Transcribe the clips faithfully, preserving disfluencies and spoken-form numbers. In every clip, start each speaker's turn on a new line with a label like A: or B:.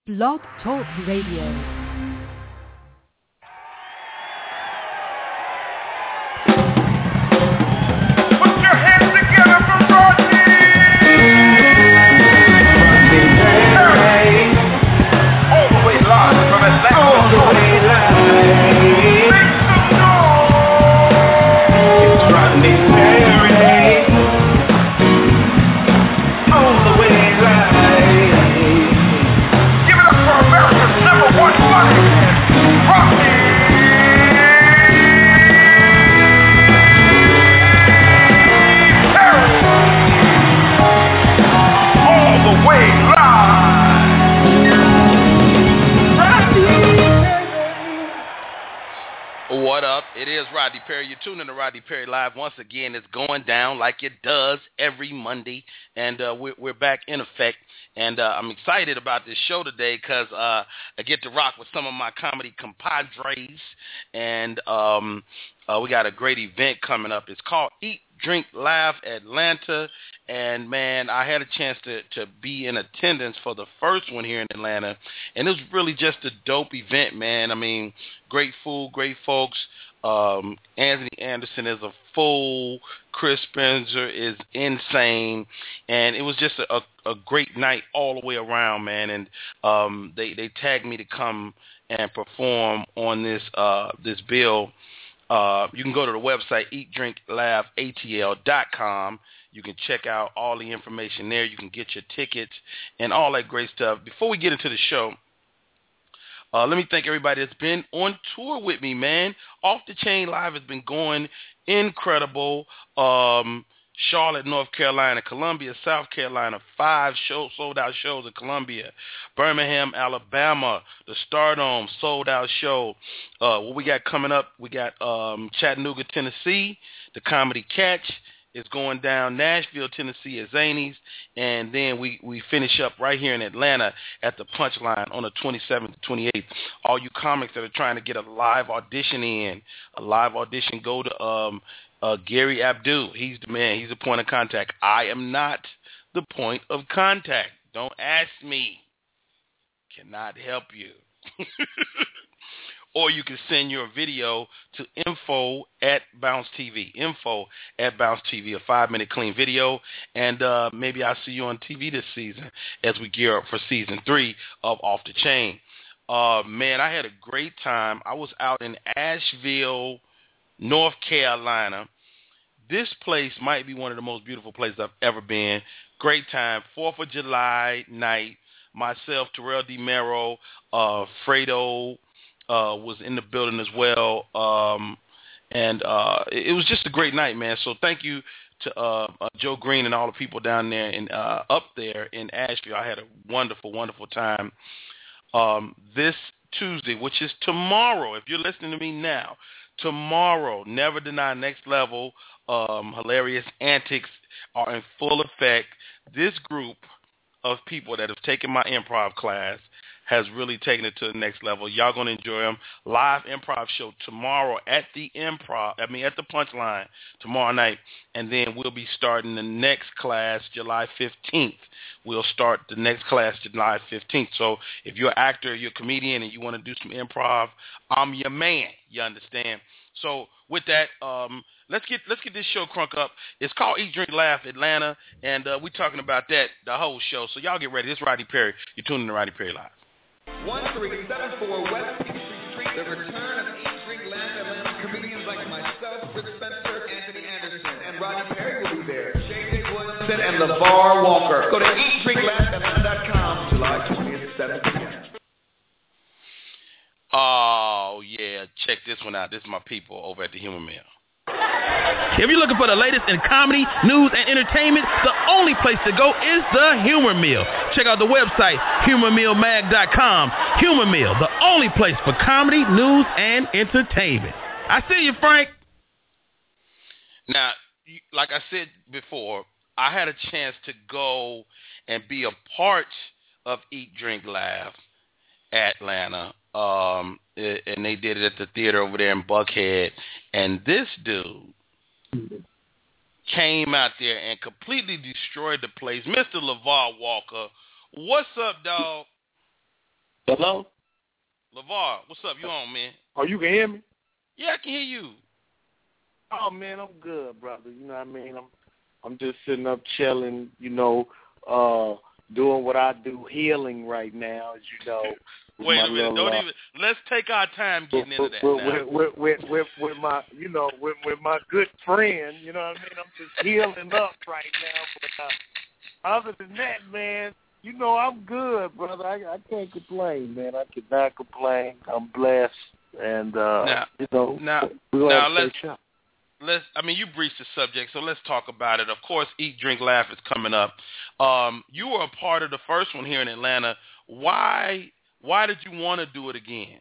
A: Blog Talk Radio.
B: Rodney Perry, you're tuning to Rodney Perry Live. Once again, it's going down like it does every Monday, and uh, we're, we're back in effect. And uh, I'm excited about this show today because uh, I get to rock with some of my comedy compadres, and um, uh, we got a great event coming up. It's called Eat, Drink, Laugh Atlanta, and man, I had a chance to, to be in attendance for the first one here in Atlanta, and it was really just a dope event, man. I mean, great food, great folks. Um, Anthony Anderson is a fool. Chris Spencer is insane, and it was just a, a, a great night all the way around, man. And um, they they tagged me to come and perform on this uh, this bill. Uh, you can go to the website eat drink laugh A T L dot com. You can check out all the information there. You can get your tickets and all that great stuff. Before we get into the show, Uh, let me thank everybody that's been on tour with me, man. Off the Chain Live has been going incredible. Um, Charlotte, North Carolina, Columbia, South Carolina, five show, sold-out shows in Columbia. Birmingham, Alabama, the Stardome, sold-out show. Uh, what we got coming up, we got um, Chattanooga, Tennessee, the Comedy Catch. It's going down Nashville, Tennessee at Zanies, and then we, we finish up right here in Atlanta at the Punchline on the twenty-seventh to twenty-eighth. All you comics that are trying to get a live audition in, a live audition, go to um, uh, Gary Abdul. He's the man. He's the point of contact. I am not the point of contact. Don't ask me. Cannot help you. Or you can send your video to info at Bounce T V. Info at Bounce T V, a five-minute clean video. And uh, maybe I'll see you on T V this season as we gear up for season three of Off the Chain. Uh, man, I had a great time. I was out in Asheville, North Carolina. This place might be one of the most beautiful places I've ever been. Great time. fourth of July night. Myself, Terrell DeMero, uh, Fredo, Uh, was in the building as well, um, and uh, it, it was just a great night, man. So thank you to uh, uh, Joe Green and all the people down there and uh, up there in Asheville. I had a wonderful, wonderful time. Um, this Tuesday, which is tomorrow, if you're listening to me now, tomorrow, Never Deny Next Level, um, Hilarious Antics are in full effect. This group of people that have taken my improv class has really taken it to the next level. Y'all going to enjoy them. Live improv show tomorrow at the improv, I mean at the Punchline tomorrow night. And then we'll be starting the next class July fifteenth. We'll start the next class July fifteenth. So if you're an actor, you're a comedian, and you want to do some improv, I'm your man. You understand? So with that, um, let's get let's get this show crunk up. It's called Eat, Drink, Laugh Atlanta, and uh, we're talking about that the whole show. So y'all get ready. This is Rodney Perry. You're tuning to Rodney Perry Live.
C: one three seven four West Peachtree Street, the return of Eat, Drink, Laugh Atlanta. Comedians like myself, Chris Spencer, Anthony Anderson, and Rodney Perry will be there. J J Woodson and LeVar Walker. Go to eat drink laugh atlanta dot com, July twentieth, seven p.m.
B: Oh, yeah. Check this one out. This is my people over at the Humor Mill.
D: If you're looking for the latest in comedy, news, and entertainment, the only place to go is the Humor Mill. Check out the website, humor mill mag dot com. Humor Mill, the only place for comedy, news, and entertainment. I see you, Frank.
B: Now, like I said before, I had a chance to go and be a part of Eat, Drink, Laugh Atlanta. Um, and they did it at the theater over there in Buckhead. And this dude came out there and completely destroyed the place. Mister LeVar Walker, what's up, dog?
E: Hello?
B: LeVar, what's up? You on, man?
E: Oh, you can hear me?
B: Yeah, I can hear you.
E: Oh, man, I'm good, brother. You know what I mean? I'm I'm just sitting up chilling, you know, uh, doing what I do, healing right now, as you know.
B: Wait a minute.
E: Little,
B: Don't
E: uh,
B: even. Let's take our time getting
E: with,
B: into that
E: with,
B: now.
E: with, with, with, with my, you know, with, with my good friend, you know what I mean? I'm just healing up right now. But uh, other than that, man, you know, I'm good, brother. I, I can't complain, man. I cannot complain. I'm blessed. And, uh,
B: now,
E: you know,
B: now,
E: we're going
B: now
E: to
B: let's,
E: shot.
B: let's, I mean, you breached the subject, so let's talk about it. Of course, Eat, Drink, Laugh is coming up. Um, you were a part of the first one here in Atlanta. Why, why did you want to do it again?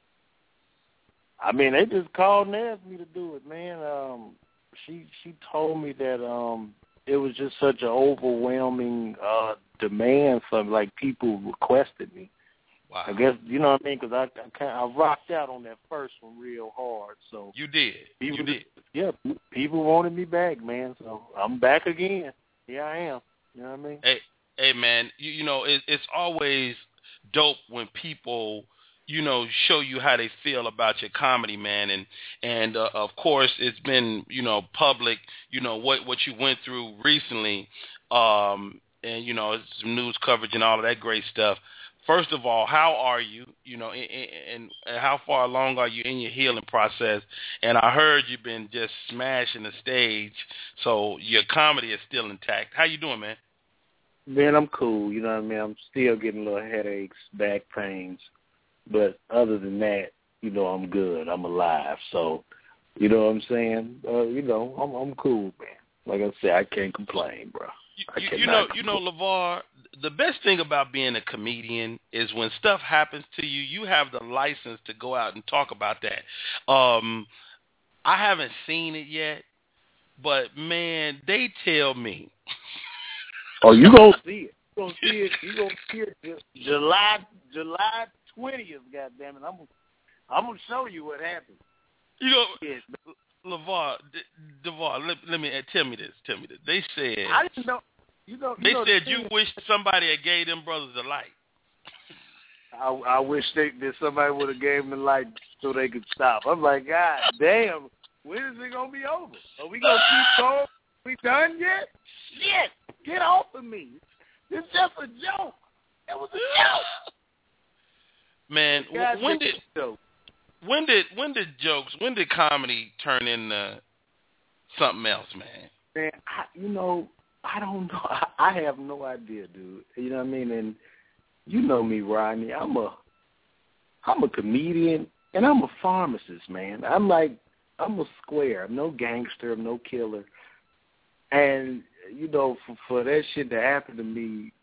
E: I mean, they just called and asked me to do it, man. Um, she she told me that um, it was just such an overwhelming uh, demand for, like, people requested me.
B: Wow.
E: I guess, you know what I mean, because I, I, kinda, I rocked out on that first one real hard. So
B: You did.
E: people,
B: You did.
E: Yeah, people wanted me back, man. So I'm back again. Here I am. You know what I mean?
B: Hey, hey man, you, you know, it, it's always dope when people, you know, show you how they feel about your comedy, man. And, and uh, of course, it's been, you know, public, you know, what, what you went through recently. Um, and, you know, some news coverage and all of that great stuff. First of all, how are you? You know, and, and, and how far along are you in your healing process? And I heard you've been just smashing the stage, so your comedy is still intact. How you doing, man?
E: Man, I'm cool. You know what I mean? I'm still getting little headaches, back pains. But other than that, you know, I'm good. I'm alive. So, you know what I'm saying? Uh, you know, I'm I'm cool, man. Like I said, I can't complain, bro.
B: You, you, you know, you know, LeVar, the best thing about being a comedian is when stuff happens to you, you have the license to go out and talk about that. Um, I haven't seen it yet, but, man, they tell me.
E: Oh, you gonna see it. You gonna see it. You gonna see it July July twentieth. Goddamn it! I'm I'm gonna show you what happened.
B: You know,
E: Yes.
B: LeVar, DeVar, let, let me tell me this. Tell me this. They said.
E: I didn't know. You know. You
B: They
E: know,
B: said
E: the
B: you wished somebody had gave them brothers a light.
E: I, I wish they, that somebody would have gave them the light so they could stop. I'm like, God damn, when is it gonna be over? Are we gonna keep going? We done yet? Shit! Get off of me! It's just a joke. It was a joke.
B: Man,
E: God,
B: when did
E: joke.
B: when did when did jokes when did comedy turn into something else, man?
E: Man, I, you know, I don't know. I, I have no idea, dude. You know what I mean? And you know me, Rodney. I'm a I'm a comedian and I'm a pharmacist, man. I'm like I'm a square. I'm no gangster. I'm no killer. And, you know, for, for that shit to happen to me,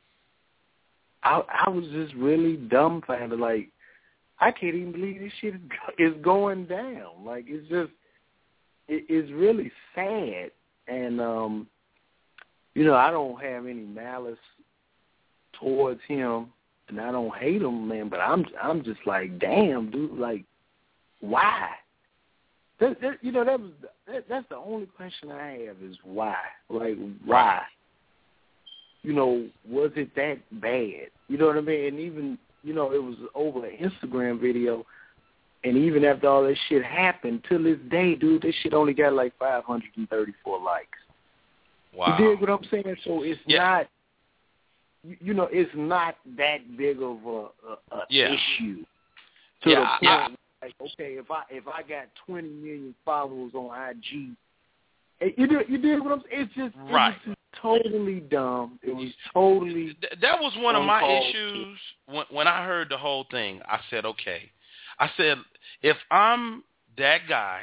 E: I, I was just really dumbfounded. Like, I can't even believe this shit is going down. Like, it's just, it, it's really sad. And, um, you know, I don't have any malice towards him, and I don't hate him, man, but I'm I'm just like, damn, dude, like, why? That, that, you know, that was that, that's the only question I have is why. Like, why? You know, was it that bad? You know what I mean? And even, you know, it was over an Instagram video, and even after all that shit happened, till this day, dude, this shit only got like five hundred thirty-four likes.
B: Wow.
E: You dig what I'm saying? So it's
B: yeah.
E: not, you know, it's not that big of a, a, a
B: yeah.
E: issue to
B: yeah,
E: the point.
B: I,
E: Like, okay, if I if I got twenty million followers on I G, you did you did what I'm saying? It's just
B: right.
E: it was just totally dumb. It was totally.
B: That was one of my
E: uncalled.
B: issues when when I heard the whole thing. I said, okay, I said if I'm that guy,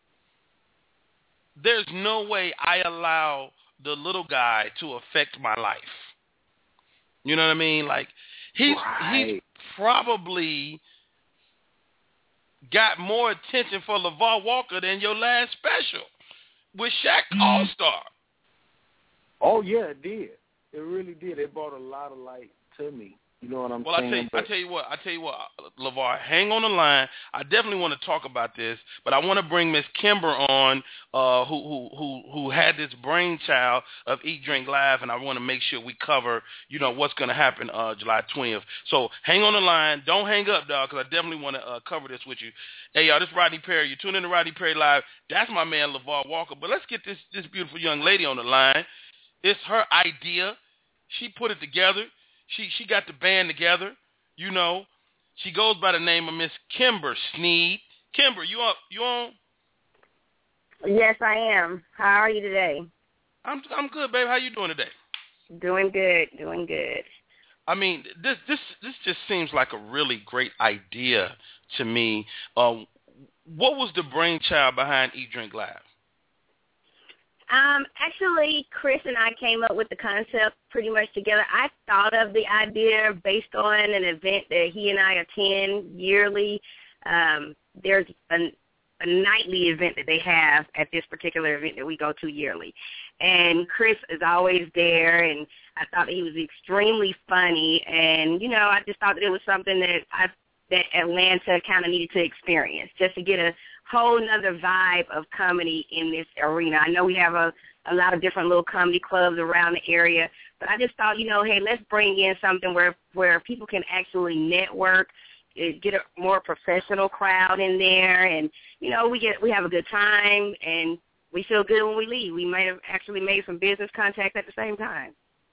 B: there's no way I allow the little guy to affect my life. You know what I mean? Like he's
E: right.
B: he's probably got more attention for LeVar Walker than your last special with Shaq
E: Mm-hmm.
B: All-Star.
E: Oh yeah, it did. It really did. It brought a lot of light to me. You know what I'm
B: well,
E: saying?
B: I tell you,
E: but,
B: I tell you what, I tell you what, LeVar, hang on the line. I definitely want to talk about this, but I want to bring Miss Kimber on, uh, who who who who had this brainchild of Eat Drink Live, and I want to make sure we cover, you know, what's going to happen uh, July twentieth. So hang on the line. Don't hang up, dog, because I definitely want to uh, cover this with you. Hey, y'all, this is Rodney Perry. You're tuning in to Rodney Perry Live. That's my man, LeVar Walker. But let's get this, this beautiful young lady on the line. It's her idea. She put it together. She she got the band together, you know. She goes by the name of Miss Kimber Sneed. Kimber, you on? You on?
F: Yes, I am. How are you today?
B: I'm I'm good, babe. How you doing today?
F: Doing good, doing good.
B: I mean, this this this just seems like a really great idea to me. Um, what was the brainchild behind Eat Drink Live?
F: Um, actually, Chris and I came up with the concept pretty much together. I thought of the idea based on an event that he and I attend yearly. Um, there's a, a nightly event that they have at this particular event that we go to yearly. And Chris is always there, and I thought that he was extremely funny. And, you know, I just thought that it was something that I that Atlanta kind of needed to experience, just to get a whole nother vibe of comedy in this arena. I know we have a, a lot of different little comedy clubs around the area, but I just thought, you know, hey, let's bring in something where, where people can actually network, get a more professional crowd in there, and, you know, we get we have a good time, and we feel good when we leave. We might have actually made some business contacts at the same time.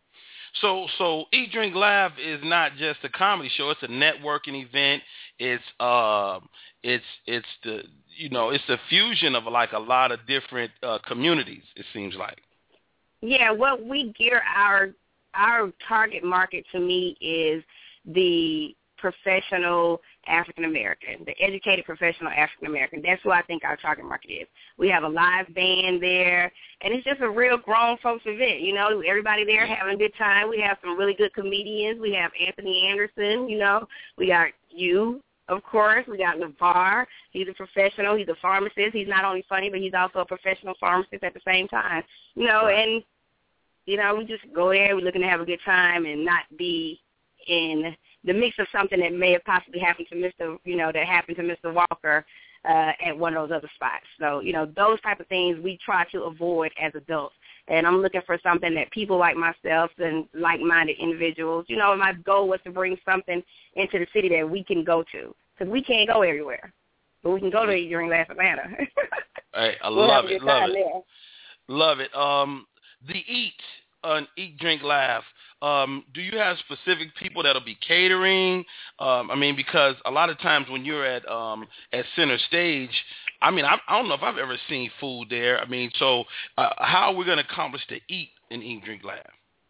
B: So, so Eat Drink Live is not just a comedy show; it's a networking event. It's, uh, it's, it's the, you know, it's a fusion of like a lot of different uh, communities. It seems like.
F: Yeah, what we gear our our target market to me is the professional African American, the educated professional African American. That's who I think our target market is. We have a live band there, and it's just a real grown folks event. You know, everybody there having a good time. We have some really good comedians. We have Anthony Anderson. You know, we got you, of course. We got LeVar. He's a professional. He's a pharmacist. He's not only funny, but he's also a professional pharmacist at the same time. You know, and you know, we just go there. We're looking to have a good time and not be in the mix of something that may have possibly happened to Mister, you know, that happened to Mister Walker uh, at one of those other spots. So, you know, those type of things we try to avoid as adults. And I'm looking for something that people like myself and like-minded individuals, you know, my goal was to bring something into the city that we can go to, because we can't go everywhere. But we can go to during Last Atlanta.
B: Hey, I
F: we'll
B: love it, love it.
F: There.
B: Love it. Um, the Eat, uh, Eat Drink Live. Um, do you have specific people that'll be catering? Um, I mean, because a lot of times when you're at um, at center stage, I mean, I, I don't know if I've ever seen food there. I mean, so uh, how are we going to accomplish the Eat and Eat Drink Live?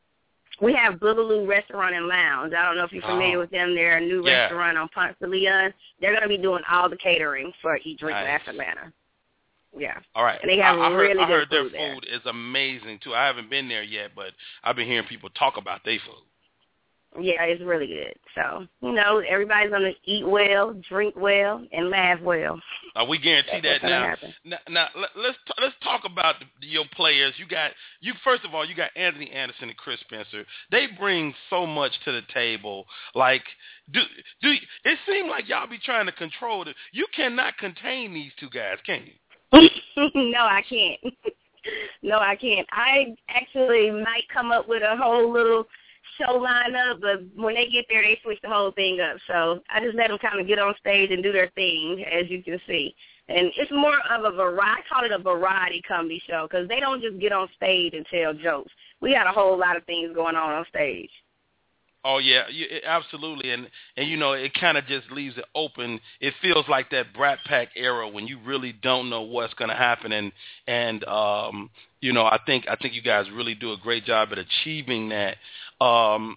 F: We have Boogaloo Restaurant and Lounge. I don't know if you're familiar
B: oh.
F: with them. They're a new
B: yeah.
F: restaurant on Ponce de Leon. They're going to be doing all the catering for Eat Drink
B: nice.
F: Live Atlanta. Yeah.
B: All right.
F: And they have
B: I, I
F: really
B: heard, I heard
F: good
B: their
F: food there.
B: food is amazing, too. I haven't been there yet, but I've been hearing people talk about their food.
F: Yeah, it's really good. So, you know, everybody's going to eat well, drink well, and laugh well.
B: Uh, we guarantee
F: That's
B: that now. now. Now, let, let's t- let's talk about the, your players. You got you first of all, you got Anthony Anderson and Chris Spencer. They bring so much to the table. Like, do do it seems like y'all be trying to control it? You cannot contain these two guys, can you?
F: No, I can't. No, I can't. I actually might come up with a whole little show lineup, but when they get there, they switch the whole thing up. So I just let them kind of get on stage and do their thing, as you can see. And it's more of a variety. I call it a variety comedy show, because they don't just get on stage and tell jokes. We got a whole lot of things going on on stage.
B: Oh, yeah, you, it, absolutely. And, and, you know, it kind of just leaves it open. It feels like that Brat Pack era when you really don't know what's going to happen. And, and um, you know, I think I think you guys really do a great job at achieving that. Um,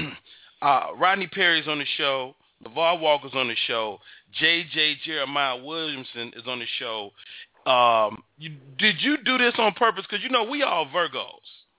B: uh, Rodney Perry's on the show. LeVar Walker's on the show. J J Jeremiah Williamson is on the show. Um, you, did you do this on purpose? Because, you know, we all Virgos.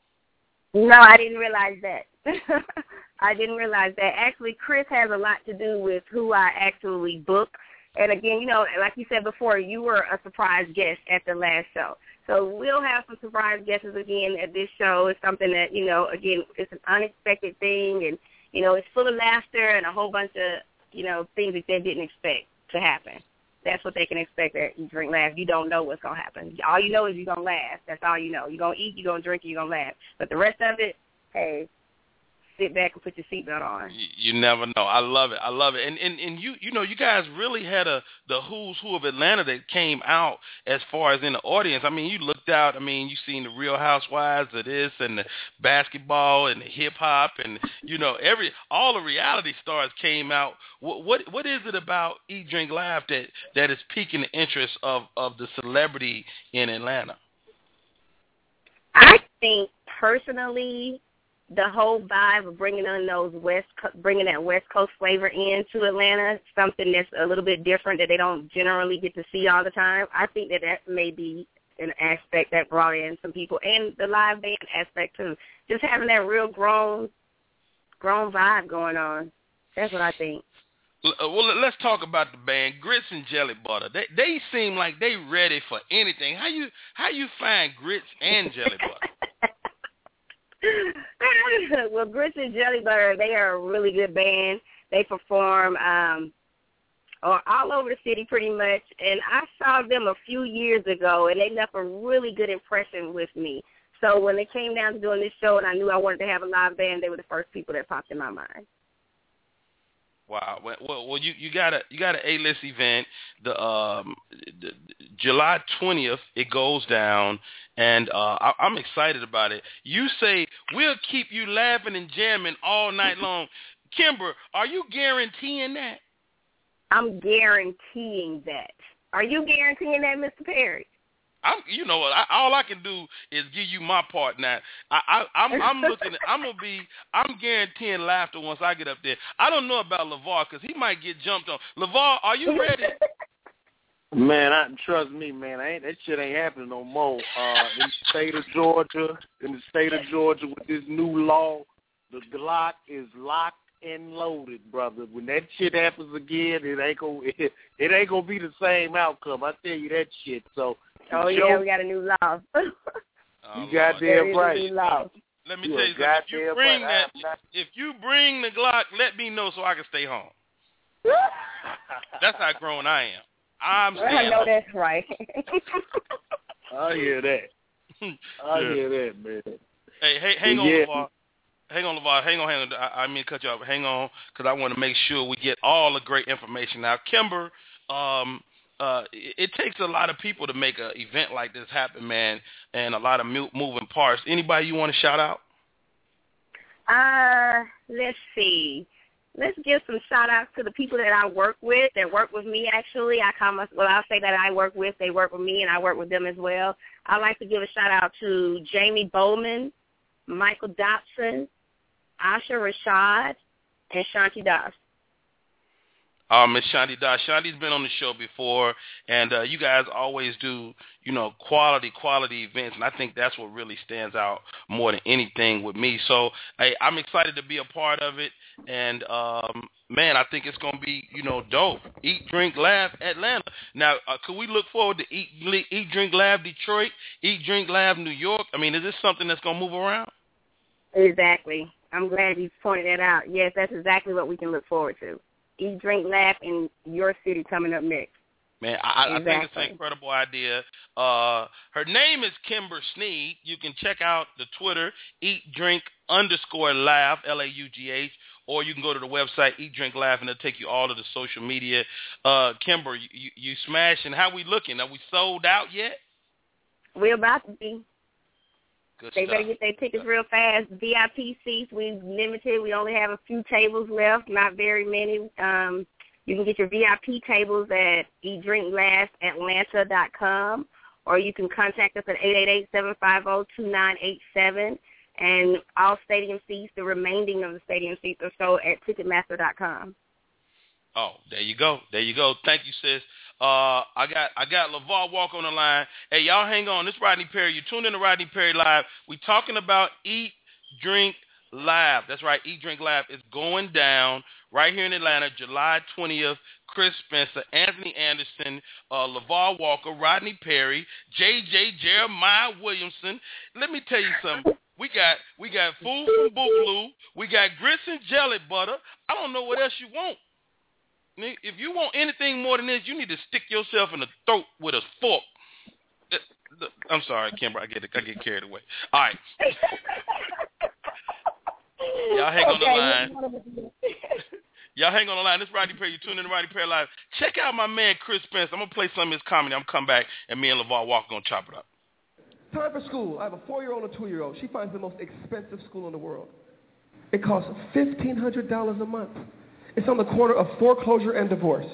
F: No, I didn't realize that. I didn't realize that. Actually, Chris has a lot to do with who I actually book. And, again, you know, like you said before, you were a surprise guest at the last show. So we'll have some surprise guests again at this show. It's something that, you know, again, it's an unexpected thing. And, you know, it's full of laughter and a whole bunch of you know, things that they didn't expect to happen. That's what they can expect at Eat, Drink, Laugh. You don't know what's going to happen. All you know is you're going to laugh. That's all you know. You're going to eat, you're going to drink, you're going to laugh. But the rest of it, hey, sit back and put your seatbelt on.
B: You, you never know. I love it. I love it. And and and you you know, you guys really had a the who's who of Atlanta that came out as far as in the audience. I mean, you looked out. I mean, you seen the Real Housewives of this and the basketball and the hip hop and you know every all the reality stars came out. What what what is it about Eat, Drink, Laugh that that is piquing the interest of of the celebrity in Atlanta?
F: I think personally, the whole vibe of bringing on those West, bringing that West Coast flavor into Atlanta, something that's a little bit different that they don't generally get to see all the time. I think that that may be an aspect that brought in some people, and the live band aspect too. Just having that real grown, grown vibe going on. That's what I think.
B: Well, let's talk about the band Grits and Jelly Butter. They they seem like they ready for anything. How you how you find Grits and Jelly Butter?
F: Well, Grits and Jelly Butter, they are a really good band. They perform um, all over the city pretty much, and I saw them a few years ago, and they left a really good impression with me. So when they came down to doing this show and I knew I wanted to have a live band, they were the first people that popped in my mind.
B: Wow. Well, well, well you, you got a you got an A-list event. The, um, the July twentieth, it goes down, and uh, I, I'm excited about it. You say we'll keep you laughing and jamming all night long. Kimber, are you guaranteeing that?
F: I'm guaranteeing that. Are you guaranteeing that, Mister Perry?
B: I'm, you know what? I, all I can do is give you my part now. I, I, I'm, I'm looking. At, I'm gonna be. I'm guaranteeing laughter once I get up there. I don't know about LeVar because he might get jumped on. LeVar, are you ready?
E: Man, I trust me, man. I ain't that shit ain't happening no more. Uh, in the state of Georgia, in the state of Georgia, with this new law, the Glock is locked and loaded, brother. When that shit happens again, it ain't gonna. It, it ain't gonna be the same outcome. I tell you that shit. So.
F: Oh,
E: Joe,
F: yeah, we got a new law.
E: You goddamn right.
B: Let me you tell you something. If you bring right. that, not... if you bring the Glock, let me know so I can stay home. That's how grown I am. I'm staying
F: I know
B: home.
F: That's right.
E: I hear that. I yeah. hear that, man.
B: Hey, hey hang on,
E: yeah.
B: LeVar. Hang on, LeVar. Hang on, hang on. I, I mean to cut you off. Hang on, because I want to make sure we get all the great information. Now, Kimber, um, Uh, it, it takes a lot of people to make an event like this happen, man, and a lot of mu- moving parts. Anybody you want to shout out?
F: Uh, let's see. Let's give some shout-outs to the people that I work with, that work with me, actually. I call my, well, I'll say that I work with, they work with me, and I work with them as well. I'd like to give a shout-out to Jamie Bowman, Michael Dobson, Asha Rashad, and Shanti Das.
B: Uh, Miss Shanti Das. Shanti's been on the show before, and uh, you guys always do, you know, quality, quality events, and I think that's what really stands out more than anything with me. So hey, I'm excited to be a part of it, and, um, man, I think it's going to be, you know, dope. Eat, Drink, Laugh, Atlanta. Now, uh, could we look forward to Eat, Eat, Drink, Laugh, Detroit, Eat, Drink, Laugh, New York? I mean, is this something that's going to move around?
F: Exactly. I'm glad you pointed that out. Yes, that's exactly what we can look forward to. Eat, Drink, Laugh in your city coming up next.
B: Man, I,
F: exactly.
B: I think it's an incredible idea. Uh, her name is Kimber Snead. You can check out the Twitter, Eat, Drink, underscore Laugh, L A U G H, or you can go to the website, Eat, Drink, Laugh, and it'll take you all to the social media. Uh, Kimber, you, you, you smashing. How we looking? Are we sold out yet?
F: We're about to be.
B: Good
F: they
B: stuff.
F: better get their tickets real fast. V I P seats, we limited. We only have a few tables left, not very many. Um, you can get your V I P tables at eat drink laugh atlanta dot com, or you can contact us at eight eight eight, seven five zero, two nine eight seven. And all stadium seats, the remaining of the stadium seats, are sold at ticketmaster dot com.
B: Oh, there you go. There you go. Thank you, sis. Uh, I got I got LeVar Walker on the line. Hey, y'all hang on. This is Rodney Perry. You tuned in to Rodney Perry Live. We talking about Eat, Drink, Laugh. That's right. Eat, Drink, Laugh is going down right here in Atlanta, July twentieth. Chris Spencer, Anthony Anderson, uh, LeVar Walker, Rodney Perry, J J Jeremiah Williamson. Let me tell you something. We got we got food from Boogaloo. We got grits and jelly butter. I don't know what else you want. If you want anything more than this, you need to stick yourself in the throat with a fork. I'm sorry, Kimber. I get I get carried away. All right. Y'all hang on the line. Y'all hang on the line. This is Rodney Perry. You tune in to Rodney Perry Live. Check out my man Chris Spence. I'm gonna play some of his comedy. I'm gonna come back, and me and LeVar Walker gonna chop it up.
G: Time for school. I have a four-year-old and a two-year-old. She finds the most expensive school in the world. It costs fifteen hundred dollars a month. It's on the corner of foreclosure and divorce.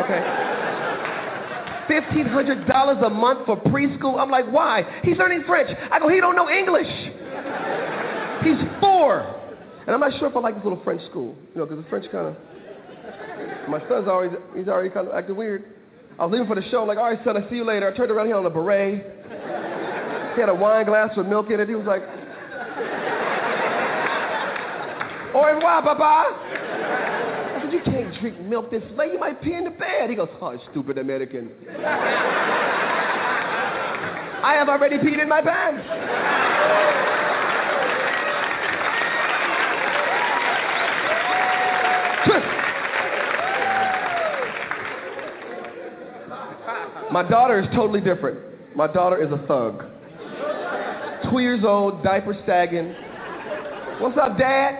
G: Okay. fifteen hundred dollars a month for preschool. I'm like, why? He's learning French. I go, he don't know English. He's four. And I'm not sure if I like this little French school, you know, because the French kind of, my son's always, he's already kind of acting weird. I was leaving for the show, like, all right, son, I'll see you later. I turned around here on a beret. He had a wine glass with milk in it. He was like, au revoir, papa. I said, you can't drink milk this late. You might pee in the bed. He goes, oh, stupid American. I have already peed in my pants. My daughter is totally different. My daughter is a thug. Two years old, diaper sagging. What's up, Dad?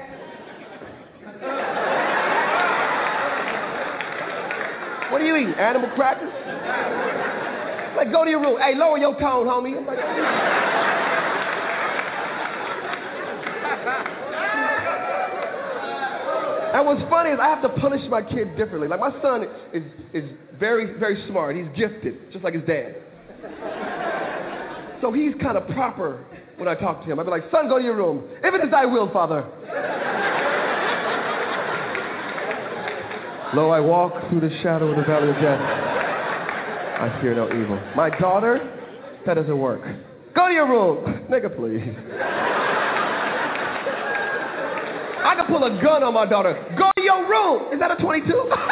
G: What are you eating? Animal crackers? Like, go to your room. Hey, lower your tone, homie. I'm like, and what's funny is I have to punish my kids differently. Like, my son is is very, very smart. He's gifted, just like his dad. So he's kind of proper when I talk to him. I'd be like, son, go to your room. If it is thy will, Father. Lo, I walk through the shadow of the valley of death. I fear no evil. My daughter, that doesn't work. Go to your room. Nigga, please. I can pull a gun on my daughter. Go to your room. Is that a twenty-two? Ah,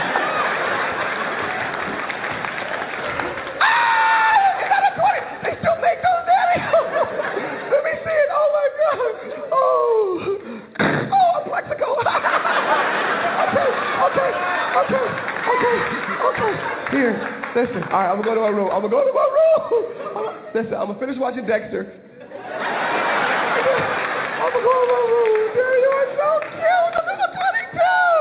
G: is that a twenty? They still make those, Daddy? Let me see it. Oh, my God. Oh. Oh, a Plexico. okay, okay, okay, okay, okay. Here, listen. All right, I'm going to go to my room. I'm going to go to my room. Listen, I'm going to finish watching Dexter. I'm going to go to my room. There you are, so cute. I'm in the twenty-two.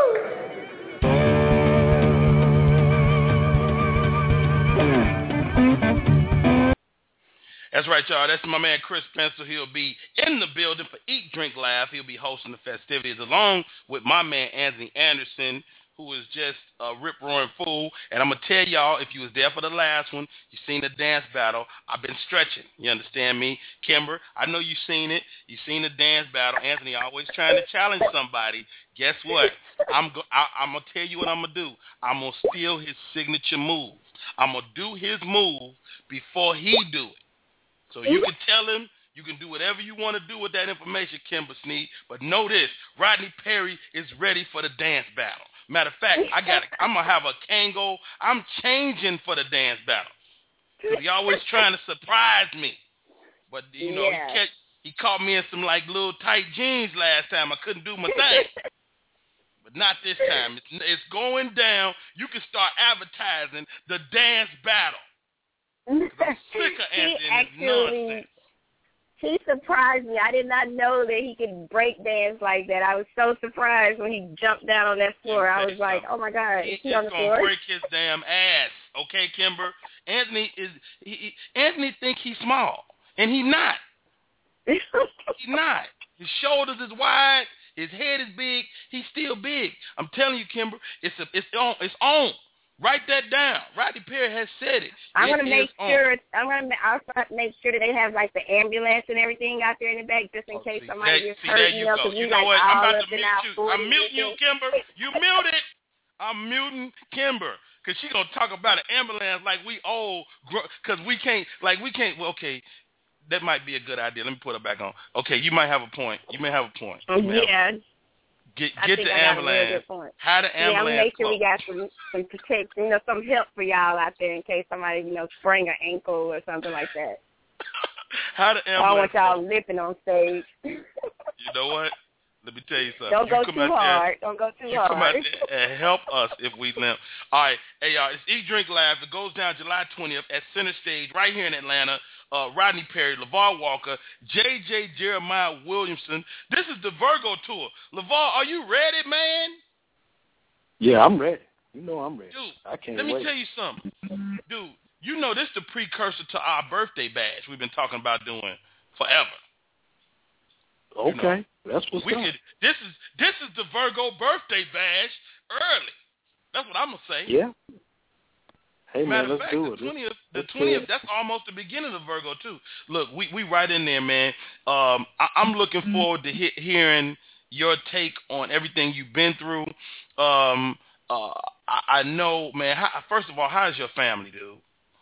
B: That's right, y'all. That's my man Chris Spencer. He'll be in the building for Eat, Drink, Laugh. He'll be hosting the festivities along with my man Anthony Anderson, who is just a rip-roaring fool. And I'm going to tell y'all, if you was there for the last one, you seen the dance battle. I've been stretching. You understand me? Kimber, I know you seen it. You seen the dance battle. Anthony always trying to challenge somebody. Guess what? I'm go- I- I'm going to tell you what I'm going to do. I'm going to steal his signature move. I'm going to do his move before he do it. So you can tell him, you can do whatever you want to do with that information, Kimber Sneed. But know this, Rodney Perry is ready for the dance battle. Matter of fact, I got. I'm gonna have a Kango. I'm changing for the dance battle. Cause he always trying to surprise me. But you know, yeah. he, catch, he caught me in some like little tight jeans last time. I couldn't do my thing. But not this time. It's, it's going down. You can start advertising the dance battle. I'm sick of answering this nonsense.
F: He surprised me. I did not know that he could break dance like that. I was so surprised when he jumped down on that floor. I was like, oh, my God.
B: He's
F: is he
B: just
F: on the
B: going
F: floor?
B: to break his damn ass. Okay, Kimber? Anthony is he, he, Anthony think he's small, and he not. He's not. His shoulders is wide. His head is big. He's still big. I'm telling you, Kimber, it's a, it's on. It's on. Write that down. Rodney Perry has said it.
F: I'm
B: it
F: gonna make
B: on.
F: sure. I'm gonna also have to make sure that they have like the ambulance and everything out there in the back, just in
B: oh,
F: case
B: see,
F: somebody
B: that,
F: gets
B: see,
F: hurt.
B: There
F: You
B: you
F: know,
B: go.
F: because
B: You
F: we
B: know
F: like
B: what? I'm
F: all
B: about
F: up
B: to
F: in
B: mute
F: our
B: you.
F: forties
B: I'm muting you, Kimber. You muted. I'm muting Kimber because she gonna talk about an ambulance like we old because we can't like we can't. Well, okay. That might be a good idea. Let me put it back on. Okay, you might have a point. You may have a point.
F: Yeah.
B: Get
F: I
B: get
F: think
B: the
F: I got
B: ambulance.
F: a good point.
B: How the ambulance?
F: Yeah, I'm gonna make sure
B: close.
F: we got some some protection, you know, some help for y'all out there in case somebody, you know, sprain an ankle or something like that.
B: How the ambulance?
F: I don't want y'all
B: close.
F: lipping on stage.
B: You know what? Let me tell you something.
F: Don't
B: you
F: go
B: come
F: too
B: out
F: hard.
B: There,
F: Don't go too
B: you
F: hard.
B: come out there and help us if we limp. All right. Hey, y'all. It's Eat, Drink, Laugh. It goes down July twentieth at Center Stage right here in Atlanta. Uh, Rodney Perry, LeVar Walker, J J Jeremiah Williamson. This is the Virgo Tour. LeVar, are you ready, man?
E: Yeah, I'm ready. You know I'm ready.
B: Dude,
E: I can't
B: let me
E: wait.
B: tell you something. Dude, you know this is the precursor to our birthday bash we've been talking about doing forever.
E: Okay,
B: you know,
E: that's what's
B: we
E: up.
B: could, this is this is the Virgo birthday bash early. That's what I'm gonna say.
E: Yeah. Hey
B: Matter
E: man, let's
B: fact,
E: do
B: the
E: it.
B: twentieth, the
E: let's
B: twentieth, that's almost the beginning of Virgo too. Look, we we right in there, man. Um, I, I'm looking forward to he- hearing your take on everything you've been through. Um, uh, I, I know, man. How, first of all, how's your family, dude?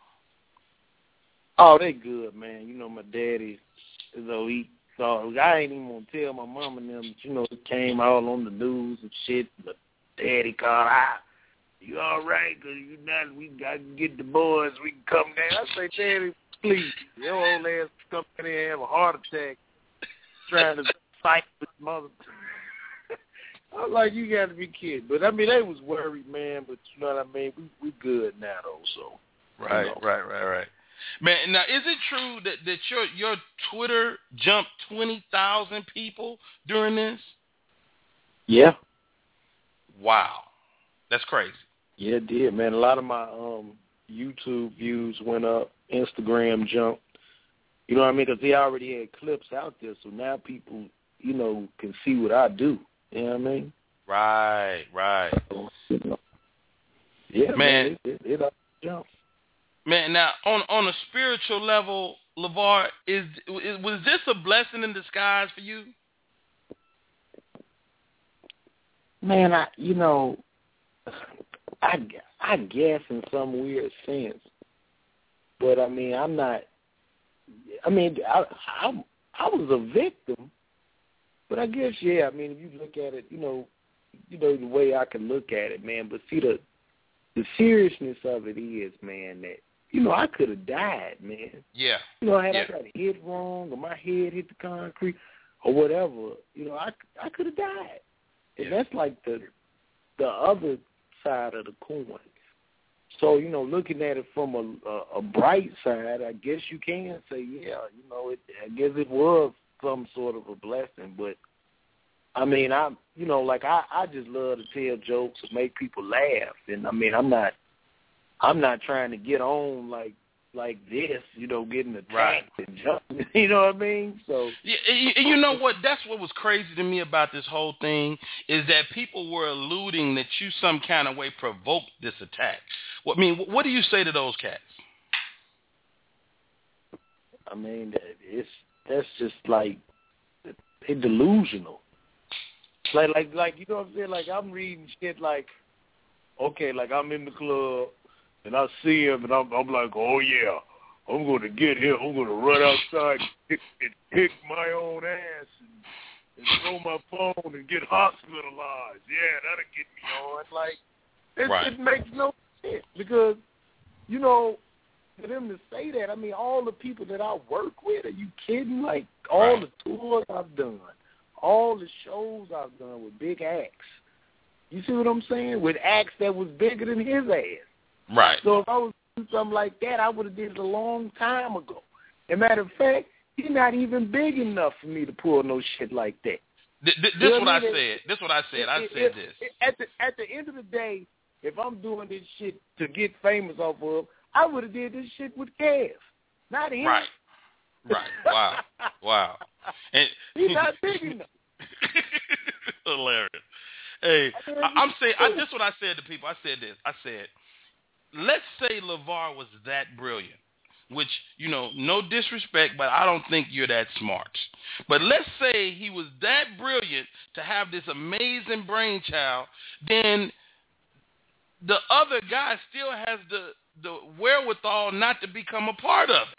E: Oh, they good, man. You know, my daddy, you know, he thought, I ain't even going to tell my mom and them, but, you know, it came all on the news and shit. But daddy called out, you all right? Because you not, we got to get the boys, we can come down. I say, daddy, please, your old ass come in here and have a heart attack trying to fight with mother. I was like, you got to be kidding. But, I mean, they was worried, man, but you know what I mean? We we good now, though, so.
B: Right,
E: you know.
B: right, right, right. Man, now, is it true that, that your your Twitter jumped twenty thousand people during this?
E: Yeah.
B: Wow. That's crazy.
E: Yeah, it did, man. A lot of my um, YouTube views went up. Instagram jumped. You know what I mean? Because they already had clips out there, so now people, you know, can see what I do. You know what I mean?
B: Right, right.
E: So, you know, yeah,
B: man.
E: man, it, it, it jumped.
B: Man, now, on on a spiritual level, LeVar, is, is was this a blessing in disguise for you?
E: Man, I, you know, I, I guess in some weird sense. But, I mean, I'm not, I mean, I, I, I was a victim. But I guess, yeah, I mean, if you look at it, you know, you know, the way I can look at it, man. But see, the the seriousness of it is, man, that, you know, I could have died, man.
B: Yeah.
E: You know, had
B: yeah.
E: I got hit wrong or my head hit the concrete or whatever, you know, I, I could have died. And
B: yeah. that's
E: like the the other side of the coin. So, you know, looking at it from a, a, a bright side, I guess you can say, yeah, you know, it, I guess it was some sort of a blessing. But, I mean, I, you know, like I, I just love to tell jokes and make people laugh. And, I mean, I'm not, I'm not trying to get on like like this, you know, getting attacked
B: right.
E: and jumping, you know what I mean? So
B: yeah, and you know what? That's what was crazy to me about this whole thing is that people were alluding that you some kind of way provoked this attack. What I mean, what do you say to those cats?
E: I mean, it's that's just like it's delusional. Like, like, like you know what I'm saying? Like I'm reading shit like, okay, like I'm in the club. And I see him, and I'm, I'm like, oh, yeah, I'm going to get him. I'm going to run outside and kick, and kick my own ass and, and throw my phone and get hospitalized. Yeah, that'll get me on. Like, it,
B: right.
E: it makes no sense because, you know, for them to say that, I mean, all the people that I work with, are you kidding? Like, all
B: right.
E: the tours I've done, all the shows I've done with big acts. You see what I'm saying? With acts that was bigger than his ass.
B: Right.
E: So if I was doing something like that, I would have did it a long time ago. As a matter of fact, he's not even big enough for me to pull no shit like that.
B: Th- th- this
E: you know
B: what I
E: mean?
B: said. This what I said. I
E: it,
B: said
E: it,
B: this.
E: It, at the at the end of the day, if I'm doing this shit to get famous off of, I would have did this shit with Kev, not him.
B: Right. Right. Wow. Wow. And
E: he's not big enough.
B: Hilarious. Hey, I, I'm saying. I, this is what I said to people. I said this. I said, let's say LeVar was that brilliant, which, you know, no disrespect, but I don't think you're that smart. But let's say he was that brilliant to have this amazing brainchild, then the other guy still has the, the wherewithal not to become a part of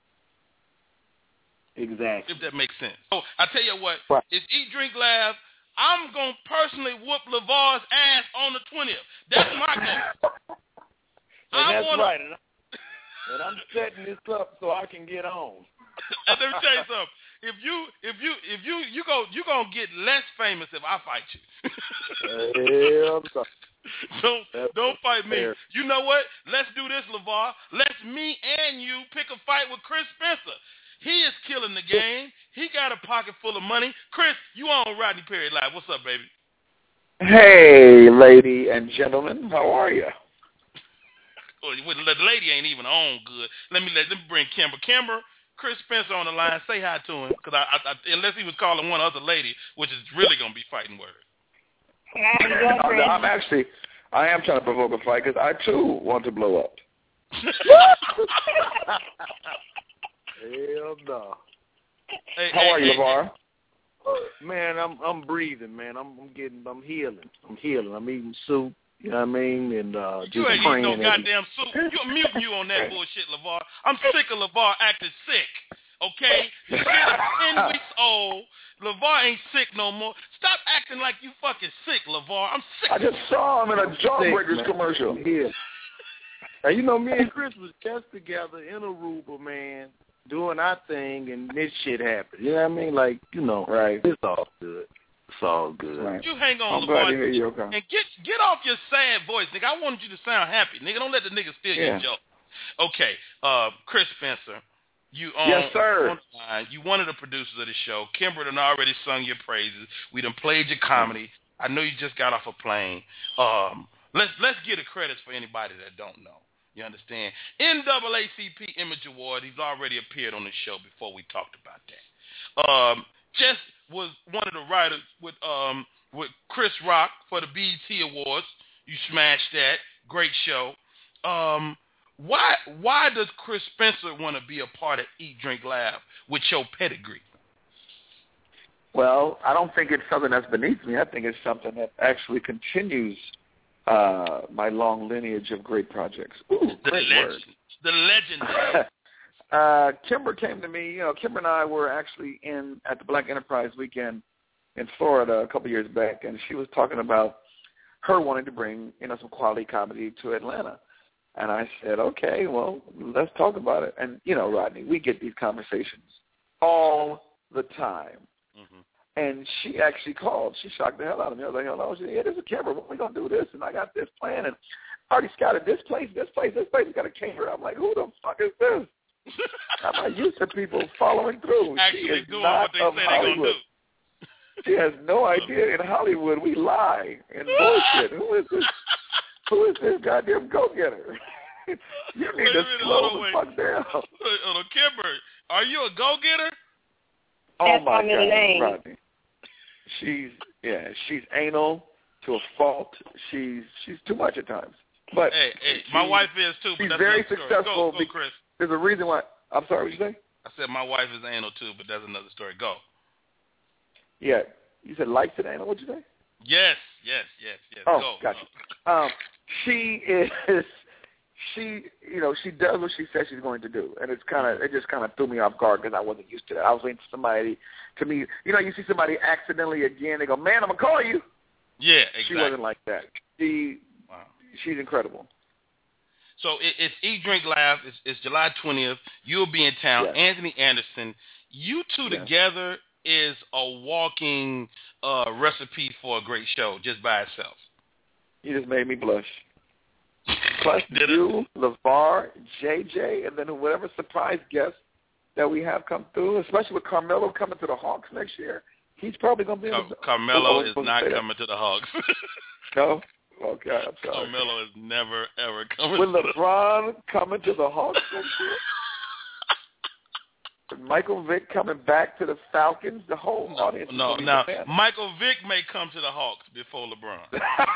B: it.
E: Exactly.
B: If that makes sense. So I tell you what,
E: right.
B: It's Eat, Drink, Laugh. I'm going to personally whoop LeVar's ass on the twentieth. That's my goal.
E: And
B: I
E: that's
B: wanna...
E: right. And, I, and I'm setting this up so I can get on.
B: And let me tell you something.
D: if you if you if you you go you gonna get less famous if I fight you.
E: Hell no.
D: Don't
E: That's
D: don't fight me.
E: fair.
D: You know what? Let's do this, LeVar. Let's me and you pick a fight with Chris Spencer. He is killing the game. He got a pocket full of money. Chris, you on Rodney Perry Live. What's up, baby?
E: Hey, lady and gentlemen, how are you?
D: Well, the lady ain't even on good. Let me let, let me bring Kimber. Kimber, Chris Spencer on the line. Say hi to him, because I, I, I, unless he was calling one other lady, which is really gonna be fighting words.
E: I'm, I'm actually, I am trying to provoke a fight because I too want to blow up. Hell no.
D: Hey,
E: How
D: hey,
E: are you,
D: hey,
E: LeVar? Man, I'm I'm breathing, man. I'm I'm getting I'm healing. I'm healing. I'm eating soup. You know what I mean? And uh, just
D: You ain't
E: praying.
D: eating no
E: and,
D: goddamn soup. You're muting you on that bullshit, LeVar. I'm sick of LeVar acting sick. Okay? The kid is ten weeks old. LeVar ain't sick no more. Stop acting like you fucking sick, LeVar. I'm sick.
E: I just saw him in a Jawbreakers
G: Sick,
E: commercial.
G: Yeah. Now, you know, me and Chris was just together in Aruba, man, doing our thing, and this shit happened. You know what I mean? Like, you know,
E: Right.
G: it's all good. It's all good.
E: Right.
D: You hang on,
E: I'm glad
D: LeVar.
E: to hear you, okay.
D: And get get off your sad voice, nigga. I wanted you to sound happy, nigga. Don't let the niggas steal
E: Yeah.
D: your joke. Okay, uh, Chris Spencer, you on,
E: Yes, sir.
D: on the line. You one of the producers of the show. Kimber done already sung your praises. We done played your comedy. I know you just got off a plane. Um, let's let's get the credits for anybody that don't know. You understand? N double A C P Image Award. He's already appeared on the show before we talked about that. Um, just was one of the writers with um with Chris Rock for the B E T Awards. You smashed that. Great show. Um, why why does Chris Spencer want to be a part of Eat, Drink, Laugh with your pedigree?
E: Well, I don't think it's something that's beneath me. I think it's something that actually continues uh, my long lineage of great projects. Ooh,
D: The
E: great
D: legend.
E: word.
D: The legend.
E: uh, Kimber came to me. You know, Kimber and I were actually in at the Black Enterprise Weekend in Florida a couple years back, and she was talking about her wanting to bring, you know, some quality comedy to Atlanta. And I said, okay, well, let's talk about it. And, you know, Rodney, we get these conversations all the time.
D: Mm-hmm.
E: And she actually called. She shocked the hell out of me. I was like, hello. She said, yeah, this is Kimber. When we going to do this? And I got this plan. And I already scouted this place, this place, this place. We got a caterer. I'm like, who the fuck is this? I'm not used to people following through.
D: Actually doing what they say they're going to do.
E: She has no idea. In Hollywood, we lie and bullshit. Who is this? Who is this goddamn go-getter? You need
D: Wait a
E: to
D: minute,
E: slow
D: hold on,
E: the
D: wait.
E: fuck down.
D: Hold on, Kimber, are you a go-getter?
E: Oh,
F: That's
E: my
F: my middle
E: God,
F: name.
E: Rodney. She's, yeah, she's anal to a fault. She's she's too much at times. But
D: Hey, hey, my
E: she-
D: wife is too. But
E: she's
D: that's
E: very
D: another story.
E: successful.
D: Go, go,
E: be-
D: Chris.
E: There's a reason why. I'm sorry, what you say?
D: I said my wife is anal too, but that's another story. Go.
E: Yeah. You said likes it anal, what'd you say?
D: Yes, yes, yes, yes.
E: Oh,
D: go.
E: gotcha. Um, she is, she, you know, she does what she says she's going to do, and it's kind of, it just kind of threw me off guard because I wasn't used to that. I was waiting for somebody to me, you know, you see somebody accidentally again, they go, man, I'm gonna call you.
D: Yeah, exactly.
E: She wasn't like that. She,
D: Wow.
E: she's incredible.
D: So it, it's Eat, Drink, Laugh. It's, it's July twentieth. You'll be in town.
E: Yes.
D: Anthony Anderson. You two
E: Yes.
D: together is a walking uh, recipe for a great show just by itself.
E: You just made me blush. Plus
D: Did it?
E: you, LeVar, J J, and then whatever surprise guest that we have come through, especially with Carmelo coming to the Hawks next year. He's probably going to be able to.
D: Car- Carmelo
E: I was
D: is
E: supposed to
D: not
E: say that.
D: coming to the Hawks.
E: No? Okay, I'm sorry.
D: Carmelo is never, ever coming
E: Will
D: to the
E: LeBron coming to the Hawks next year? With Michael Vick coming back to the Falcons? The whole
D: No,
E: audience is
D: no,
E: going to
D: no.
E: be bananas.
D: Michael Vick may come to the Hawks before LeBron.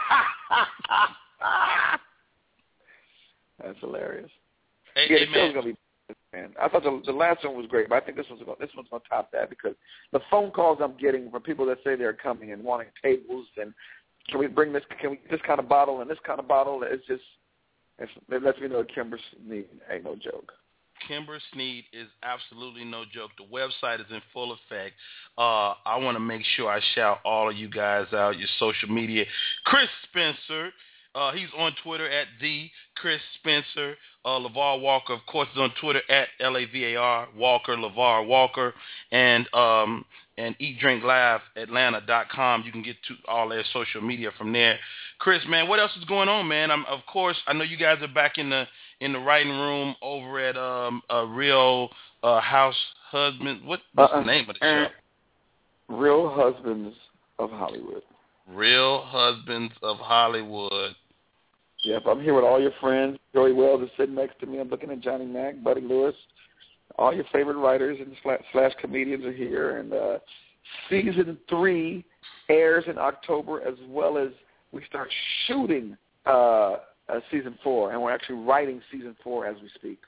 E: That's hilarious.
D: Hey,
E: Yeah,
D: hey,
E: the
D: man.
E: show's gonna be, man. I thought the, the last one was great, but I think this one's gonna, this one's gonna top that because the phone calls I'm getting from people that say they're coming and wanting tables and can we bring this, can we this kind of bottle and this kind of bottle? It's just, it's, it lets me know Kimber Snead ain't no joke.
D: Kimber Snead is absolutely no joke. The website is in full effect. Uh, I want to make sure I shout all of you guys out, your social media. Chris Spencer,
B: Uh, he's on Twitter at the Chris Spencer. Uh, LeVar Walker, of course, is on Twitter at L A V A R Walker, LeVar Walker, and um, and Eat Drink Live Atlanta dot com. You can get to all their social media from there. Chris, man, what else is going on, man? I'm, of course, I know you guys are back in the in the writing room over at um, a Real uh, House Husband. What, what's uh-uh. the name of the show?
H: Real Husbands of Hollywood.
B: Real Husbands of Hollywood.
H: Yep, I'm here with all your friends. Joey Wells is sitting next to me. I'm looking at Johnny Mack, Buddy Lewis. All your favorite writers and slash, slash comedians are here. And uh, season three airs in October, as well as we start shooting uh, uh, season four. And we're actually writing season four as we speak.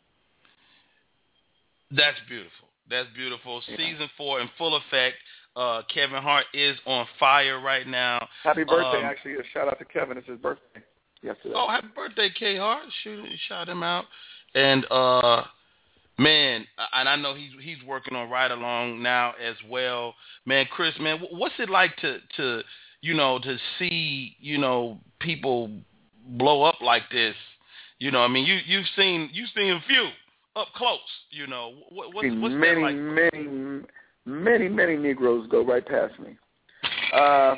B: That's beautiful. That's beautiful.
H: Yeah.
B: Season four in full effect. Uh, Kevin Hart is on fire right now.
H: Happy birthday,
B: um,
H: actually. A shout out to Kevin. It's his birthday yesterday.
B: Oh, happy birthday, K Hart. Shoot, shout him out. And, uh, man, and I know he's he's working on Ride Along now as well. Man, Chris, man, what's it like to, to you know, to see, you know, people blow up like this? You know, I mean, you, you've seen you've seen a few up close, you know. What, what's, what's
H: many,
B: that like?
H: many, many, many Negroes go right past me. Uh,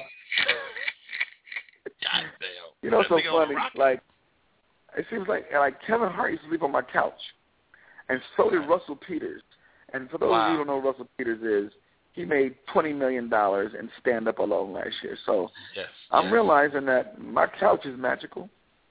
B: God damn.
H: You know, so funny. Like, it seems like like Kevin Hart used to sleep on my couch, and so did Russell Peters. And for those
B: wow.
H: of you who don't know who Russell Peters is, he made twenty million dollars in stand-up alone last year. So
B: yes,
H: I'm
B: yes.
H: realizing that my couch is magical.